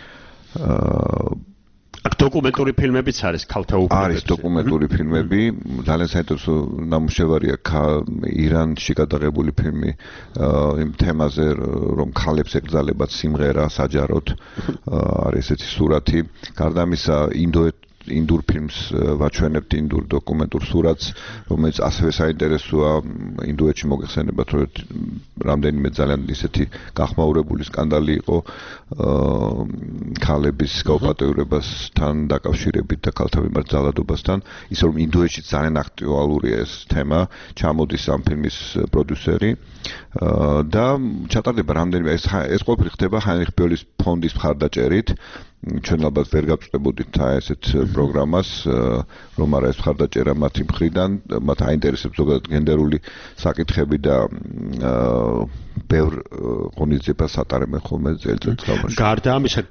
C: აქ დოკუმენტური ფილმებიც არის ქალთა უფლებებზე.
J: არის დოკუმენტური ფილმები, ძალიან საინტერესო ნამუშევარია ირანში გადაღებული ფილმი იმ თემაზე, რომ ქალებს ეკრძალებათ სიმღერა საჯაროდ, არის ესეთი სურათი. გარდა ამისა, ინდოეთ ინდურ ფილმს ვაჩვენებთ, ინდურ დოკუმენტურ სურათს, რომელიც ასევე საინტერესოა. ინდოეთში მოგეხსენებათ, რომ რამდენიმე ძალიან ისეთი გახმაურებული სკანდალი იყო ქალების გაუპატიურებასთან დაკავშირებით და ქალთა მიმართ ძალადობასთან, ისე რომ ინდოეთში ძალიან აქტუალურია ეს თემა, ჩამოდის ამ ფილმის პროდიუსერი და ჩატარდება რამდენიმე ეს ეს ყველაფერი ხდება ჰაინრიხ ბოლის ფონდის მხარდაჭერით. ჩვენ ალბათ ვერ გავწევდით ესეთ პროგრამას, რომ არა ეს მხარდაჭერა მათი მხრიდან, მათ აინტერესებს ზოგადად გენდერული საკითხები და ბევრ ღონისძიებას ატარებენ ხოლმე წელიწადს გამოში.
C: გარდა ამისა,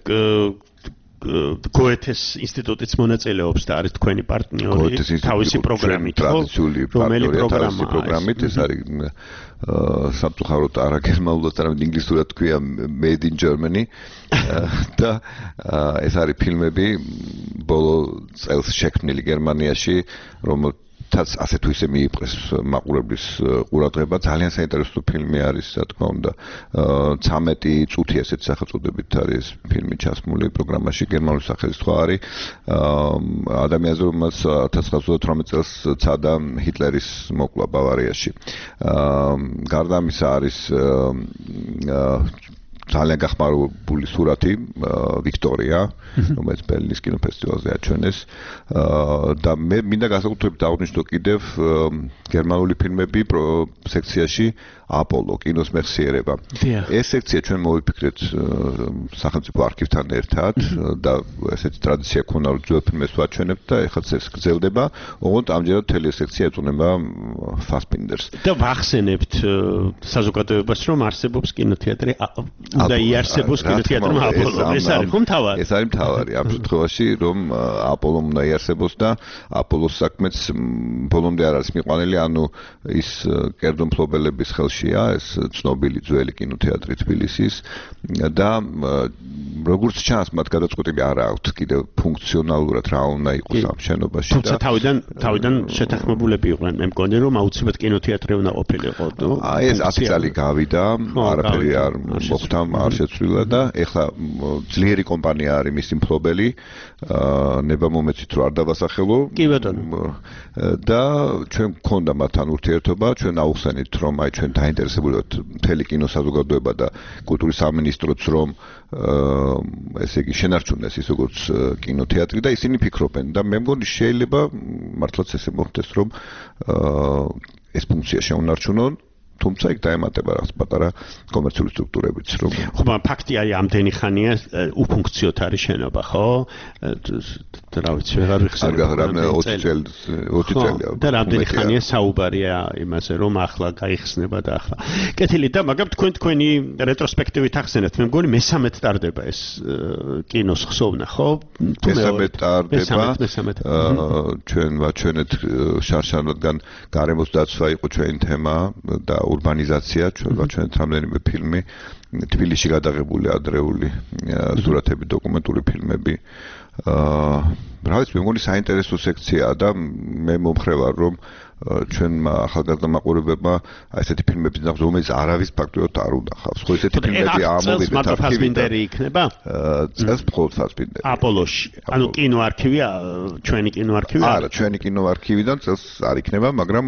C: გოეთეს ინსტიტუტიც მონაწილეობს და არის თქვენი პარტნიორი თავისი პროგრამით,
J: ტრადიციული პარტნიორი თავისი პროგრამით, ეს არის სამწუხაროდ არაგერმანულად, არამედ ინგლისურად ქვია Made in Germany და ეს არის ფილმები ბოლო წელს შექმნილი გერმანიაში, რომელთაც ასე თუ ისე მიიპყრეს მაყურებლის ყურადღება. ძალიან საინტერესო ფილმი არის, რა თქმა უნდა. ცამეტი წუთი ესეთ სახელწოდებით არის ფილმი ჩასმული პროგრამაში, გერმანული სახელმწიფო არის. ადამიანზე, რომელსაც ათას ცხრაასი ოცდაოთხ წელს ცადა ჰიტლერის მოკლა ბავარიაში. გარდა ამისა არის ძალიან გახმარებული სურათი ვიქტორია, რომელიც ბერლინის კინოფესტივალზე აჩვენეს და მე მინდა განსაკუთრებით აღნიშნო კიდევ გერმანული ფილმები სექციაში აპოლო კინოს მეხსიერება. ეს სექცია ჩვენ მოვიფიქრეთ სახელმწიფო არქივთან ერთად და ესეთი ტრადიცია ქონა რომ ძველ ფილმებს ვაჩვენებთ და ეხლა ეს გრძელდება, ოღონდ ამჯერად მთელი სექცია ეწონება ფასპინდერს.
C: და ვახსენებთ საზოგადოებას რომ არსებობს კინოთეატრი და იარსებობს კინოთეატრი აპოლო. ეს არის ხომ თავარი?
J: ეს არის თავარი ამ შემთხვევაში რომ აპოლო უნდა იარსებოს და აპოლოს საქმეც ბოლომდე არ არის მიყვანილი, ანუ ის კერძომფლობელების ხელშია ეს ცნობილი ძველი კინოთეატრი თბილისის და როგორც ჩანს მათ გადაწყვეტილი არ აქვთ კიდევ ფუნქციონალურად რა უნდა იყოს ამ შენობაში და
C: თუმცა თავიდან თავიდან შეთანხმებულები იყვნენ მე მგონი რომ აუცილებლად კინოთეატრი უნდა ყოფილიყო.
J: აი ეს ათი წელი გავიდა, არაფერი არ მოხდა, არ შეცვლილა და ეხლა ძლიერი კომპანია არის მისი მფლობელი, ნება მომეცით რომ არ დავასახელო.
C: კი ბატონო.
J: და ჩვენ გქონდა მათთან ურთიერთობა, ჩვენ აუხსენით რომ აი ჩვენ დაინტერესებული ვართ მთელი კინოსაზოგადოება და კულტურის სამინისტროც რომ ესე იგი შენარჩუნდეს ის როგორც კინოთეატრი და ისინი ფიქრობენ და მე მგონი შეიძლება მართლაც ესე მოხდეს რომ ეს ფუნქცია შეუნარჩუნონ. თუმცა იქ დაემატება რაღაც პატარა კომერციული სტრუქტურებიც რომ
C: ხო მაგრამ ფაქტი არის ამდენი ხანია უფუნქციოდ არის შენობა ხო რა ვიცი ვეღარ ვიხსენებ
J: ოცი წელი ოცი წელი
C: და რამდენი ხანია საუბარია იმაზე რომ ახლა გაიხსნება და ახლა კეთილი და მაგრამ თქვენ თქვენი რეტროსპექტივით ახსენეთ მე მგონი მესამედ ტარდება ეს კინოს ხსოვნა ხო
J: მესამედ ტარდება ჩვენ ვაჩვენეთ შარშანოდან გარემოს დაცვა იყო ჩვენი თემა და урбанизация, ჩვენ ვაჩვენეთ რამდენიმე ფილმი, თბილისში გადაღებული ადრეული სურათები, დოკუმენტური ფილმები. აა, რა ვიცი, მე მგონი საინტერესო სექციაა და მე მომხრევარ, რომ ჩვენმა ახალგაზრდა მაყურებლებმა ესეთი ფილმები ნახოს, რომელიც არავის ფაქტობრივად არ უნახავს. ხო, ესეთი ფილმები ამოვიდეთ
C: ფასბინდერი იქნება?
J: აა, წელს მხოლოდ ფასბინდერი.
C: აპოლოში. ანუ კინოარქივია, ჩვენი კინოარქივი?
J: არა, ჩვენი კინოარქივიდან წელს არ იქნება, მაგრამ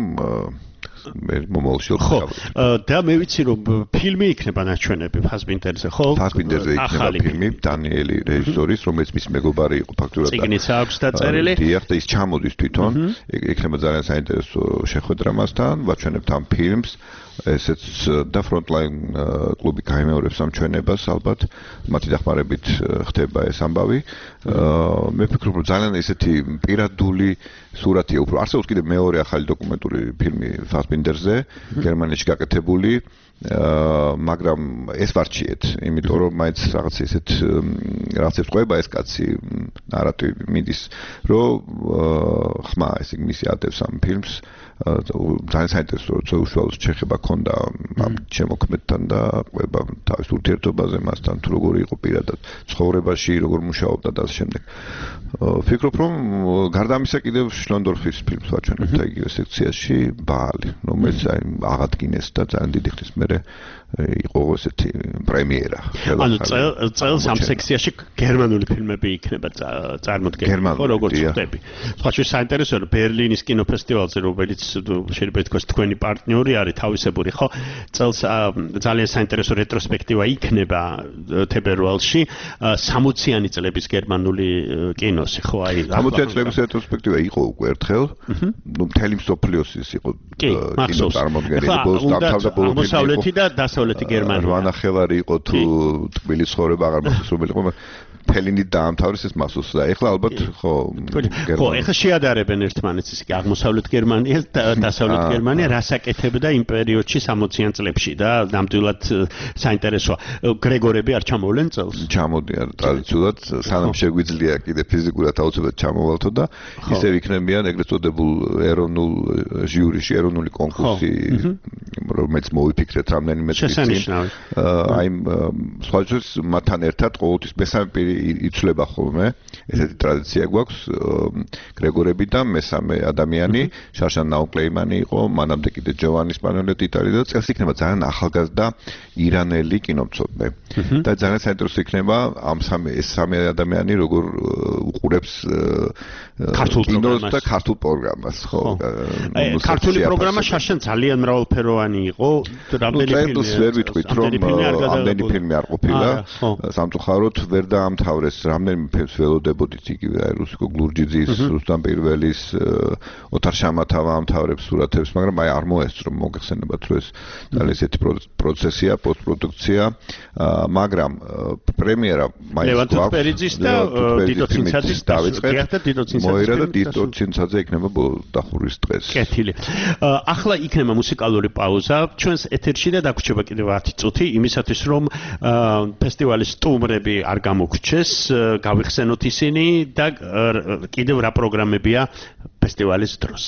J: მე მომავალში
C: ხო და მე ვიცი რომ ფილმი იქნება ნაჩვენები ფასბინდერზე ხო
J: ფასბინდერზე იქნება ფილმი დანიელი რეჟისორის რომელიც მის მეგობარი იყო ფაქტურად და
C: წიგნიც აქვს დაწერილი
J: დიახ და ის ჩამოდის თვითონ იქნება ძალიან საინტერესო შეხვედრა მასთან ვაჩვენებთ ამ ფილმს ესეც და ფრონტლაინ კლუბი გაიმეორებს ამ ჩვენებას ალბათ მათი დახმარებით ხდება ეს ამბავი მე ვფიქრობ რომ ძალიან ესეთი პირადული სურათია უფრო არსებობს კიდევ მეორე ახალი დოკუმენტური ფილმი ფასბინდერზე გერმანიაში გაკეთებული მაგრამ ეს ვარჩიეთ იმიტომ რომ მაინც რაღაც ესეთ რაღაცებს ყვება ეს კაცი ნარატივი მიდის რომ ხმა ესე იგი მისი ატევს ამ ფილმს ძალიან საინტერესო როცა უშუალოდ შეხება ქონდა ამ შემოქმედთან და ყვება თავის ურთიერთობაზე მასთან თუ როგორი იყო პირადად ცხოვრებაში როგორ მუშაობდა და ამ შემდეგ ვფიქრობ რომ გარდა ამისა კიდევ შლონდორფის ფილმს ვაჩვენებთ იგივე სექციაში ბაალი რომელიც აი აღადგინეს და ძალიან დიდი ხნის მერე იყო ესეთი პრემიერა
C: ანუ წელს ამ სექციაში გერმანული ფილმები იქნება წარმოდგენილი ხო როგორც ვხვდები სხვა შეიძლება საინტერესოა რომ ბერლინის კინოფესტივალზე რომელიც შეიძლება ითქვას თქვენი პარტნიორი არის თავისებური ხო წელს ძალიან საინტერესო რეტროსპექტივა იქნება თებერვალში სამოციანი წლების გერმანული კინოსი ხო აი
J: სამოციანი წლების რეტროსპექტივა იყო უკვე ერთხელ ნუ მთელი მსოფლიოს ის იყო კინო წარმოდგენილი ბოლოს დამთავრდა ბოლო ფილმი
C: აღმოსავლეთი და დასავლეთი გერმანია
J: რვანახევარი იყო თუ თბილის ცხოვრება აღარ მოსასრულებელი იყო ფელინი დაამთავრეს ეს მასოს და ეხლა ალბათ ხო
C: ხო ეხლა შეადარებენ ერთმანეთს ისე აღმოსავლეთ გერმანია და დასავლეთ გერმანია რასაკეთებდა იმ პერიოდში სამოციან წლებში და ნამდვილად საინტერესოა გრეგორები არ ჩამოვლენ წელს
J: ჩამოდიან ტრადიციულად სანამ შეგვიძლია კიდე ფიზიკურად აუცილებლად ჩამოვალთო და ისევ იქნებიან ეგრეთ წოდებულ ეროვნულ ჟიურიში ეროვნული კონკურსი რომელიც მოვიფიქრეთ რამდენიმე წელი წინ აი სხვა მათთან ერთად ყოველთვის მესამე პირი იცვლება ხოლმე. ესეთი ტრადიცია გვაქვს. გრეგორები და მესამე ადამიანი შარშან ნაუკლეიმანი იყო, მანამდე კიდე ჯოვანი სპანიოლეთი იტალია და წელს იქნება ძალიან ახალგაზრდა ირანელი კინომცოდნე. და ძალიან საინტერესო იქნება ამ სამი ეს სამი ადამიანი როგორ უყურებს
C: ქართულ
J: კინოს და ქართულ პროგრამას, ხო?
C: ქართული პროგრამა შარშან ძალიან მრავალფეროვანი იყო. რამდენი
J: ფილმი ვერ ვიტყვით რომ ამდენი ფილმი არ ყოფილა. სამწუხაროდ ვერ დაამთავრეს. რამდენიმე ფილმს ველოდებოდით იგივე აი რუსიკო გლურჯიძის, რუსტამ პირველის, ოთარ შამათავა ამთავრებს სურათებს, მაგრამ აი არ მოესწრო მოგეხსენებათ რომ ეს ძალიან ესეთი პროცესია, პოსტპროდუქცია, მაგრამ პრემიერა მაინც
C: გვაქვს. ლევან თუთბერიძის და დიდო ცინცაძის
J: დავიწყეთ.
C: დიდო ცინცაძის
J: მოერა და დიდო ცინცაძე იქნება დახურვის დღეს.
C: კეთილი. ახლა იქნება მუსიკალური პაუზა. ჩვენს ეთერში და დაგვრჩება კიდევ ათი წუთი იმისათვის რომ ფესტივალის სტუმრები არ გამოგრჩეს, გავიხსენოთ ისინი და კიდევ რა პროგრამებია ფესტივალის დროს.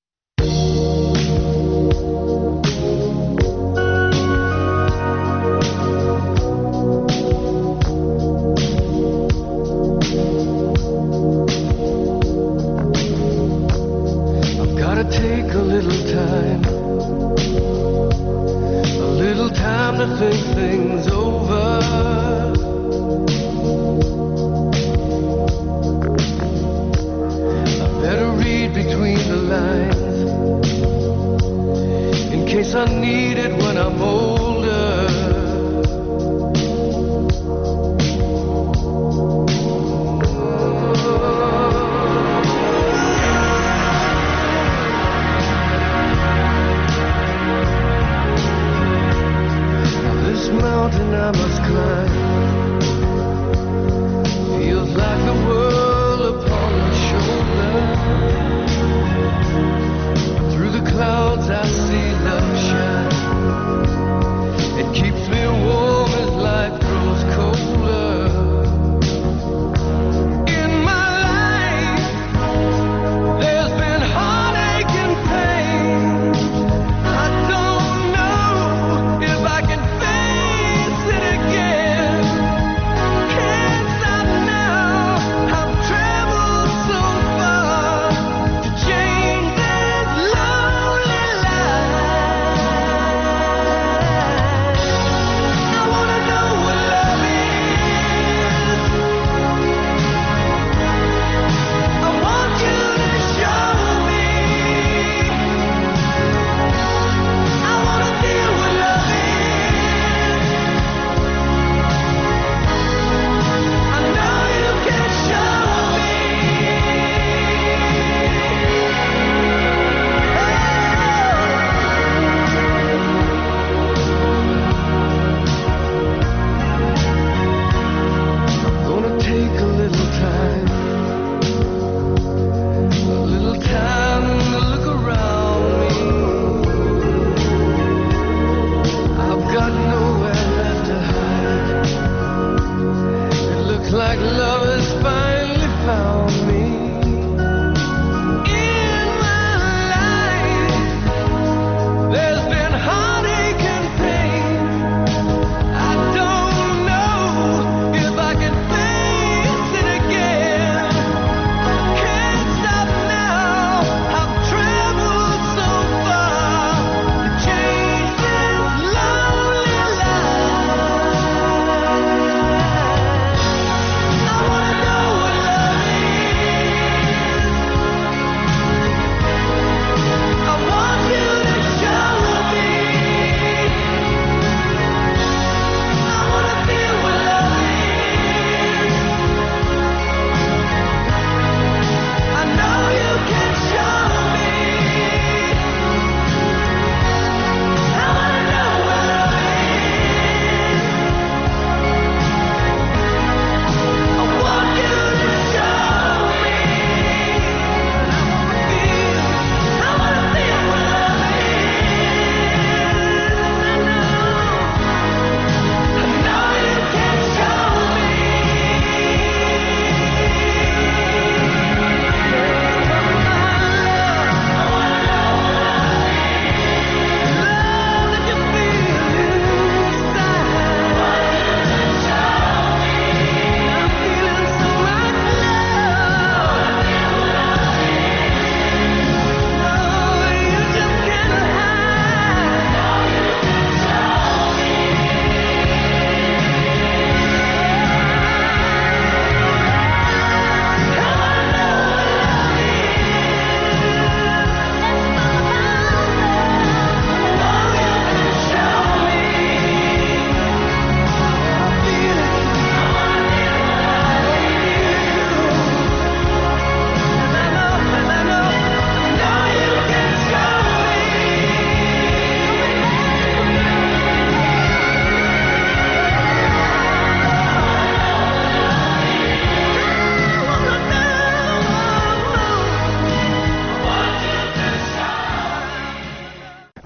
I: To think things over. I better read between the lines in case I need it when I'm older. Mountain I must climb feels like the world upon my shoulder. Through the clouds I see love shine. It keeps me warm as life grows colder. In my life there's been heartache and pain. I don't know if I can face it again.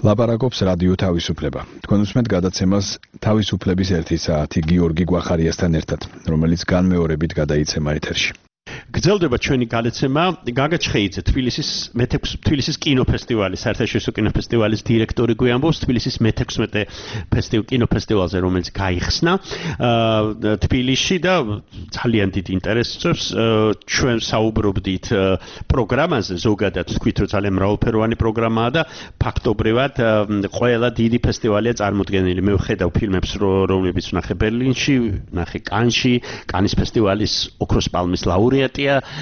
B: ლაპარაკობს რადიო თავისუფლება. თქვენ უსმენთ გადაცემას თავისუფლების ერთი საათი გიორგი გვახარიასთან ერთად, რომელიც განმეორებით გადაიცემა ეთერში.
C: გრძელდება ჩვენი გადაცემა გაგა ჩხეიძე თბილისის მეთექვსმეტე თბილისის კინოფესტივალის საერთაშორისო კინოფესტივალის დირექტორი გვიამბობს თბილისის მეთექვსმეტე ფესტივალ კინოფესტივალზე რომელიც გაიხსნა თბილისში და ძალიან დიდ ინტერესს იწვევს ჩვენ საუბრობდით პროგრამაზე ზოგადად თქვით რომ ძალიან მრავალფეროვანი პროგრამაა და ფაქტობრივად ყველა დიდი ფესტივალია წარმოდგენილი მე ვხედავ ფილმებს რომლებიც ვნახე ბერლინში ვნახე კანში კანის ფესტივალის ოქროს პალმის ლაურეატია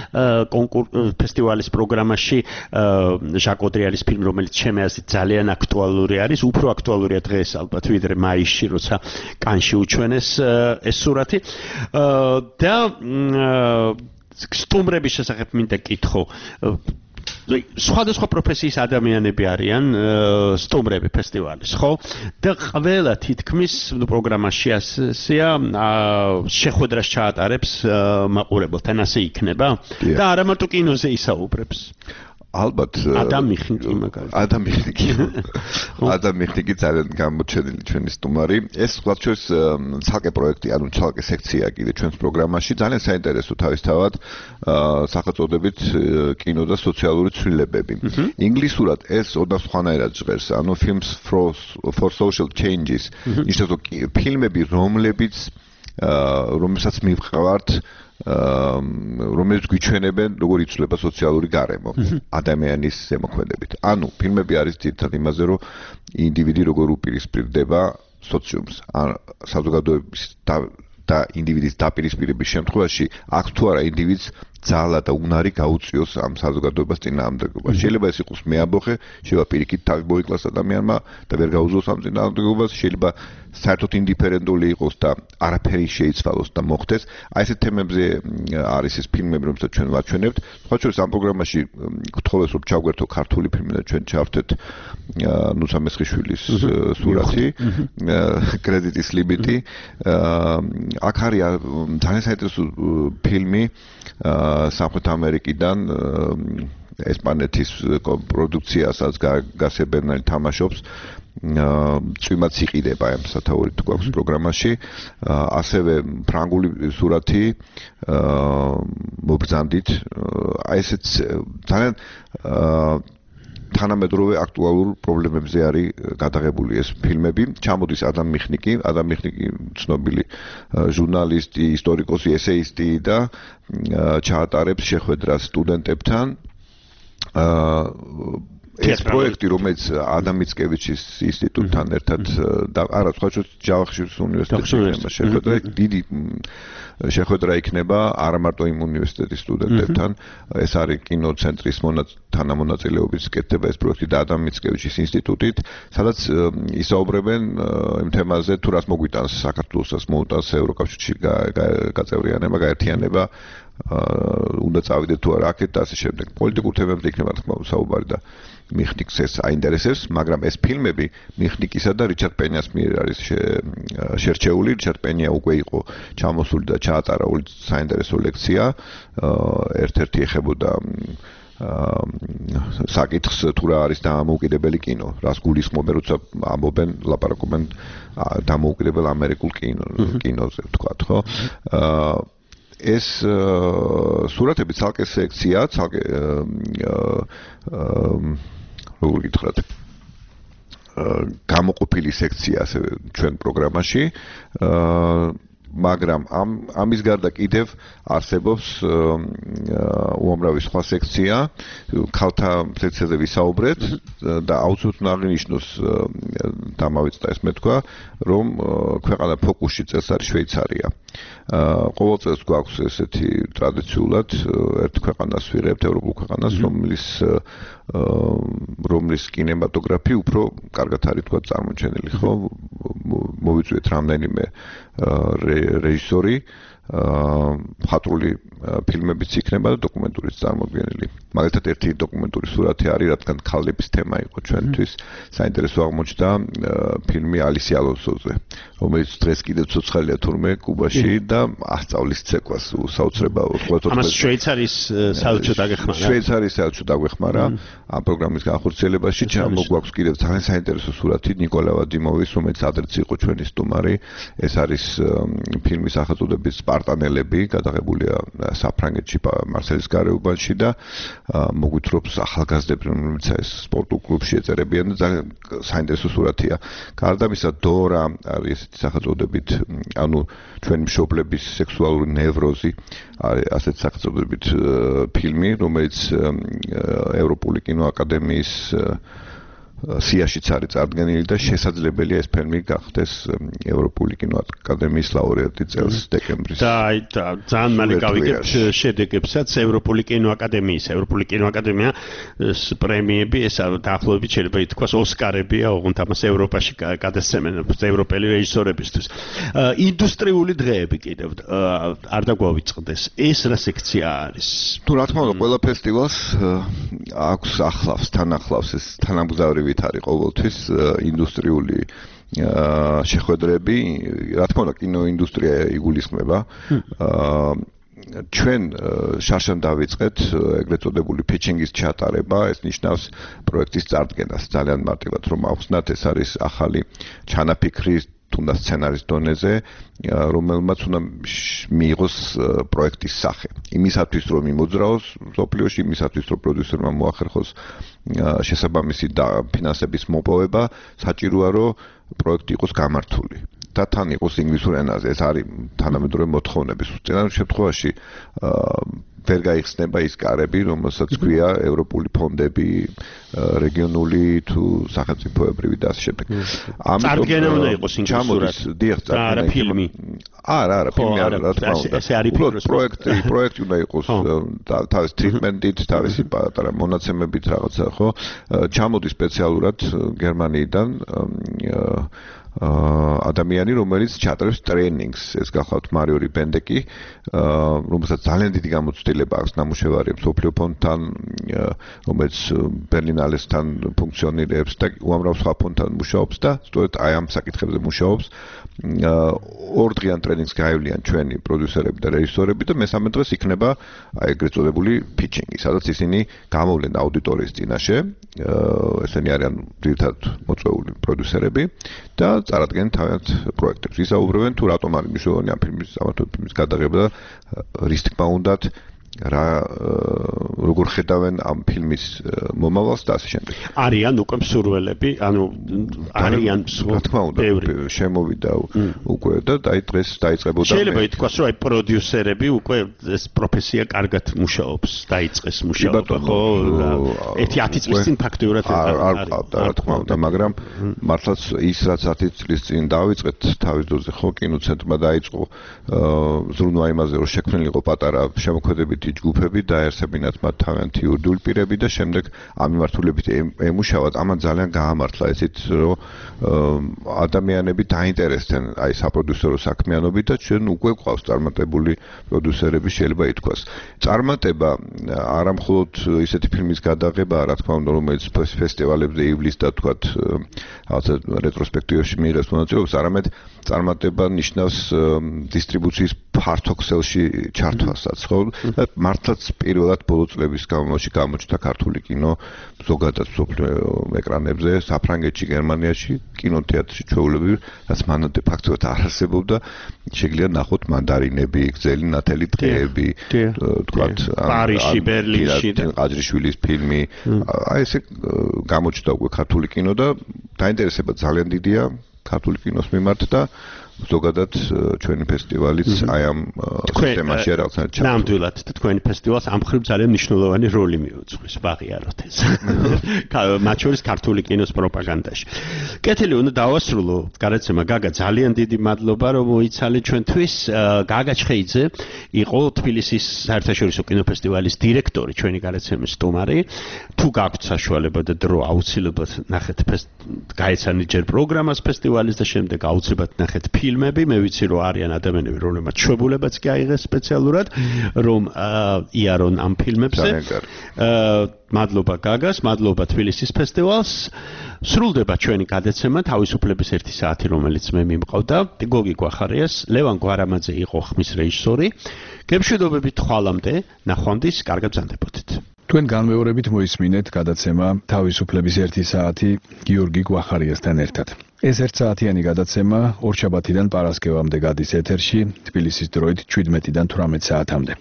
C: ფესტივალის პროგრამაში ჟაკ ოდრიალის ფილმი რომელიც ჩემი აზრით ძალიან აქტუალური არის უფრო აქტუალურია დღეს ალბათ ვიდრე მაისში როცა კანში უჩვენეს ეს სურათი და სტუმრების შესახებ მინდა კითხო სხვადასხვა პროფესიის ადამიანები არიან სტუმრები ფესტივალის, ხო? და ყველა თითქმის პროგრამაში ასეა შეხვედრას ჩაატარებს მაყურებელთან, ასე იქნება? და არა მარტო კინოზე ისაუბრებს.
J: ალბათ
C: ადამ მიხნიკი მაგალითად
J: ადამ მიხნიკი ადამ მიხნიკი ძალიან გამოჩენილი ჩვენი სტუმარი ეს ვთქვათ ცალკე პროექტი ანუ ცალკე სექცია კიდე ჩვენს პროგრამაში ძალიან საინტერესო თავისთავად სახელწოდებით კინო და სოციალური ცვლილებები ინგლისურად ეს ოდნავ სხვანაირად ჟღერს ანუ films for, for social changes ნიშნავს ფილმები რომლებიც რომელსაც მივყავართ რომელიც გვიჩვენებენ როგორ იცვლება სოციალური გარემო ადამიანის ზემოქმედებით. ანუ ფილმები არის ძირითადად იმაზე რომ ინდივიდი როგორ უპირისპირდება სოციუმს. ან საზოგადოების და ინდივიდის დაპირისპირების შემთხვევაში აქ თუ არა ინდივიდს ძალა და უნარი გაუწიოს ამ საზოგადოებას წინააღმდეგობას. შეიძლება ეს იყოს მეამბოხე, შეიძლება პირიქით თავი მოიკლას ადამიანმა და ვერ გაუძლოს ამ წინააღმდეგობას, შეიძლება საერთოდ ინდიფერენტული იყოს და არაფერი შეიცვალოს და მოხდეს. აი ესეთ თემებზე არის ეს ფილმები, რომელსაც ჩვენ ვაჩვენებთ. სხვა შორის ამ პროგრამაში გთხოვეს რომ ჩავგვერთო ქართული ფილმი და ჩვენ ჩავთეთ ნუცა მესხიშვილის სურათი, კრედიტის ლიმიტი. აქ არის ძალიან საინტერესო ფილმი სამხრეთ ამერიკიდან ესპანეთის პროდუქციასაც გასებერნალი თამაშობს წვიმაც იყიდება ამ სათაურით გვაქვს პროგრამაში ასევე ფრანგული სურათი მობრძანდით აი ესეც ძალიან თანამედროვე აქტუალურ პრობლემებზე არის გადაღებული ეს ფილმები. ჩამოდის ადამ მიხნიკი, ადამ მიხნიკი ცნობილი ჟურნალისტი, ისტორიკოსი, ესეისტი და ჩაატარებს შეხვედრას სტუდენტებთან. ეს პროექტი, რომელიც ადამ მიცკევიჩის ინსტიტუტთან ერთად და არა, სხვა შორის ჯავახიშვილის უნივერსიტეტთან შეხვედრა, დიდი შეხვედრა იქნება არა მარტო იმ უნივერსიტეტის სტუდენტებთან, ეს არის კინოცენტრის თანამონაწილეობით კეთდება ეს პროექტი და ადამ მიცკევიჩის ინსტიტუტით, სადაც ისაუბრებენ იმ თემაზე, თუ რას მოგვიტანს საქართველოსაც მოუტანს ევროკავშირში გაწევრიანება, გაერთიანება, უნდა წავიდეთ თუ არა აქეთ და ასე შემდეგ. პოლიტიკურ თემებზე იქნება თქმა უნდა საუბარი და მიხნიკს ეს აინტერესებს, მაგრამ ეს ფილმები მიხნიკისა და რიჩარდ პენიას მიერ არის შერჩეული. რიჩარდ პენია უკვე იყო ჩამოსული და ჩაატარა საინტერესო ლექცია. ერთ-ერთი ეხებოდა საკითხს თუ რა არის დამოუკიდებელი კინო, რას გულისხმობენ, როცა ამბობენ, ლაპარაკობენ დამოუკიდებელ ამერიკულ კინოზე, ვთქვათ, ხო? ეს სურათები ცალკე სექცია, ცალკე როგორ გითხრათ გამოყოფილი სექცია ასევე ჩვენ პროგრამაში მაგრამ ამ ამის გარდა კიდევ არსებობს უამრავი სხვა სექცია ქალთა სექციაზე ვისაუბრეთ და აუცილებლად აღნიშნოს დამავიწყდა ეს მე თქვა რომ ქვეყანა ფოკუსში წელს არის შვეიცარია ყოველ წელს გვაქვს ესეთი ტრადიციულად ერთ ქვეყანას ვიღებთ ევროპულ ქვეყანას რომლის რომლის კინემატოგრაფი უფრო კარგად არის თქვა წარმოჩენილი ხო მოვიწვიეთ რამდენიმე რეჟისორი მხატვრული ფილმებიც იქნება და დოკუმენტურიც წარმოდგენილი. მაგალითად ერთი დოკუმენტური სურათი არის, რადგან ქალების თემა იყო ჩვენთვის, საინტერესო აღმოჩნდა ფილმი ალისი ალონსოზე, რომელიც დღეს კიდევ ცოცხალია თურმე კუბაში და ასწავლის ცეკვას საოცრებაოდ.
C: ამას შვეიცარიის საელჩო დაგეხმარა.
J: შვეიცარიის საელჩო დაგვეხმარა ამ პროგრამის განხორციელებაში. მოგვაქვს კიდევ ძალიან საინტერესო სურათი ნიკოლა ვადიმოვის, რომელიც ადრეც იყო ჩვენი სტუმარი. ეს არის ფილმის სახელწოდებით სპარტანელები, გადაღებულია საფრანგეთში მარსელის გარეუბანში და მოგვითხრობს ახალგაზრდებს, რომლებიც ეს სპორტულ კლუბში ეწერებიან და ძალიან საინტერესო სურათია. გარდა ამისა, დორა არის ესეთი სახელწოდებით, ანუ ჩვენი მშობლების სექსუალური ნევროზი, არის ასეთი სახელწოდებით ფილმი, რომელიც ევროპული კინოაკადემიის სიაშიც არის წარდგენილი და შესაძლებელია ეს ფილმი გახდეს ევროპული კინოაკადემიის ლაურეატი წელს დეკემბრის.
C: და აი და ძალიან მალე გავიგებთ შედეგებსაც ევროპული კინოაკადემიის, ევროპული კინოაკადემიის პრემიები, ეს დაახლოებით შეიძლება ითქვას ოსკარებია, ოღონდ ამას ევროპაში გადასცემენ ევროპელი რეჟისორებისთვის. ინდუსტრიული დღეები კიდევ არ დაგვავიწყდეს. ეს რა სექცია არის?
J: თუ რა თქმა უნდა, ყველა ფესტივალს აქვს ახლავს, თან ახლავს ეს თანამგზავრი არის ყოველთვის ინდუსტრიული შეხვედრები, რა თქმა უნდა, კინოინდუსტრია იგულისხმება. ჩვენ შარშან დავიწყეთ ეგრეთ წოდებული pitching-ის ჩატარება, ეს ნიშნავს პროექტის წარდგენას. ძალიან მარტივად რომ ავხსნათ, ეს არის ახალი ჩანაფიქრი თუნდაც სცენარის დონეზე, რომელმაც უნდა მიიღოს პროექტის სახე. იმისათვის რომ იმოძრაოს მსოფლიოში, იმისათვის რომ პროდიუსერმა მოახერხოს შესაბამისი ფინანსების მოპოვება, საჭიროა რომ პროექტი იყოს გამართული. და თან იყოს ინგლისურ ენაზე. ეს არის თანამედროვე მოთხოვნების უწინარ შემთხვევაში ვერ გაიხსნება ის კარები, რომელსაც ქვია ევროპული ფონდები, რეგიონული თუ სახელმწიფოებრივი და ასე შემდეგ.
C: წარდგენა უნდა იყოს ინგლისურად.
J: დიახ, წარდგენა.
C: არა ფილმი.
J: არა, არა, ფილმი არა, რა თქმა უნდა.
C: ესე არის
J: პროექტი, პროექტი უნდა იყოს თავის ტრიტმენტით, თავისი პატარა მონაცემებით რაღაცა, ხო? ჩამოდი სპეციალურად გერმანიიდან ადამიანი, რომელიც ჩატარებს ტრენინგს, ეს გახლავთ მარიორი ბენდეკი, რომელსაც ძალიან დიდი გამოცდილება აქვს ნამუშევარი მსოფლიო ფონდთან, რომელიც ბერლინალესთან ფუნქციონირებს და უამრავ სხვა ფონდთან მუშაობს და სწორედ აი ამ საკითხებზე მუშაობს. ორ დღიან ტრენინგს გაივლიან ჩვენი პროდიუსერები და რეჟისორები და მესამე დღეს იქნება აი ეგრეთ წოდებული pitching-ი, სადაც ისინი გამოვლენ აუდიტორიის წინაშე, ესენი არიან ძირითადად მოწვეული პროდიუსერები და წარადგენენ თავიანთ პროექტებს. ისაუბრებენ თუ რატომ არის მნიშვნელოვანი ამ ფილმის, ამ ფილმის გადაღება და რის თქმა უნდათ რა როგორ ხედავენ ამ ფილმის მომავალს და ასე შემდეგ.
C: არიან უკვე მსურველები, ანუ არიან
J: რა თქმა უნდა შემოვიდა უკვე და აი დღეს დაიწყებოდა.
C: შეიძლება ითქვას, რომ აი პროდიუსერები უკვე ეს პროფესია კარგად მუშაობს, დაიწყეს მუშაობა, ხო? ერთი ათი წლის წინ ფაქტიურად
J: არ ყავდა რა თქმა უნდა, მაგრამ მართლაც ის რაც ათი წლის წინ დავიწყეთ თავის დროზე, ხო, კინოცენტრმა დაიწყო ზრუნვა იმაზე, რომ შექმნილიყო პატარა შემოქმედებით ჯგუფები დაერსებინათ მათ თავიანთი იურიდიული პირები და შემდეგ ამ მიმართულებით ემუშავათ. ამან ძალიან გაამართლა ესეც, რომ ადამიანები დაინტერესდნენ აი საპროდიუსერო საქმიანობით და ჩვენ უკვე გვყავს წარმატებული პროდიუსერები, შეიძლება ითქვას. წარმატება არა მხოლოდ ისეთი ფილმის გადაღება, რა თქმა უნდა, რომელიც ფესტივალებზე ივლის და თქვათ რაღაცა რეტროსპექტივებში მიიღეს მონაწილეობას, არამედ წარმატება ნიშნავს დისტრიბუციის ფართო ქსელში ჩართვასაც, ხო? მართლაც პირველად ბოლო წლების განმავლობაში გამოჩნდა ქართული კინო ზოგადად მსოფლიო ეკრანებზე, საფრანგეთში, გერმანიაში, კინოთეატრში ჩვეულებრივ, რაც მანამდე ფაქტობრივად არ არსებობდა, შეგიძლია ნახოთ მანდარინები, გრძელი ნათელი დღეები, თქვათ
C: პარიზში, ბერლინში და
J: ყაჯრიშვილის ფილმი. აი ესე გამოჩნდა უკვე ქართული კინო და დაინტერესება ძალიან დიდია ქართული კინოს მიმართ და ზოგადად ჩვენი ფესტივალიც აი ამ სისტემაში რაღაცა ჩართული.
C: ნამდვილად და თქვენი ფესტივალს ამ ხრივ ძალიან მნიშვნელოვანი როლი მიუძღვის, ვაღიაროთ ეს. მათ შორის ქართული კინოს პროპაგანდაში. კეთილი უნდა დავასრულო, გადაცემა გაგა, ძალიან დიდი მადლობა რომ მოიცალე ჩვენთვის. გაგა ჩხეიძე იყო თბილისის საერთაშორისო კინოფესტივალის დირექტორი, ჩვენი გადაცემის სტუმარი. თუ გაქვთ საშუალება და დრო, აუცილებლად ნახეთ გაეცანით ჯერ პროგრამას ფესტივალის და შემდეგ აუცილებლად ნახეთ ფილმები, მე ვიცი რომ არიან ადამიანები, რომლებმაც ჩვეულებაც კი აიღეს სპეციალურად, რომ იარონ ამ ფილმებზე. მადლობა გაგას, მადლობა თბილისის ფესტივალს. სრულდება ჩვენი გადაცემა თავისუფლების ერთი საათი, რომელიც მე მიმყავდა. გოგი გვახარიას, ლევან გვარამაძე იყო ხმის რეჟისორი. გემშვიდობებით ხვალამდე, ნახვამდის, კარგად ბრძანდებოდეთ.
B: თქვენ განმეორებით მოისმინეთ გადაცემა თავისუფლების ერთი საათი გიორგი გვახარიასთან ერთად. ეს ერთ საათიანი გადაცემა ორშაბათიდან პარასკევამდე გადის ეთერში, თბილისის დროით შვიდმეტიდან თვრამეტ საათამდე.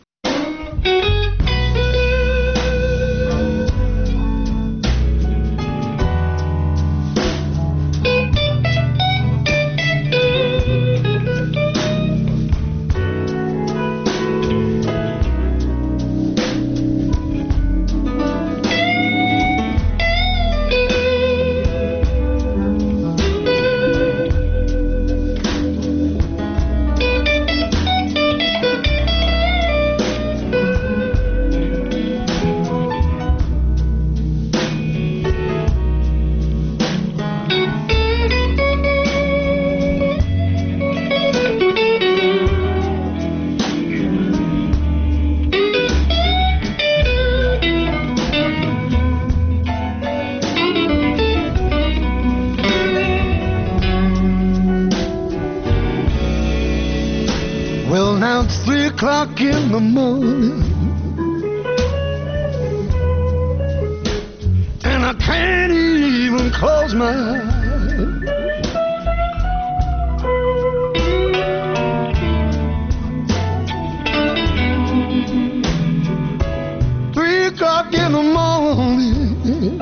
I: In the morning, and I can't even close my eyes. Three o'clock in the morning,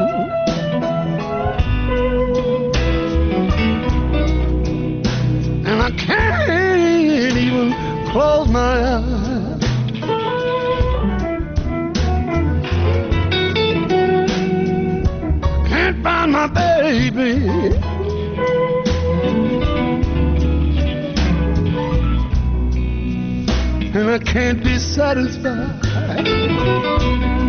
I: and I can't even close my eyes. Find my baby, and I can't be satisfied.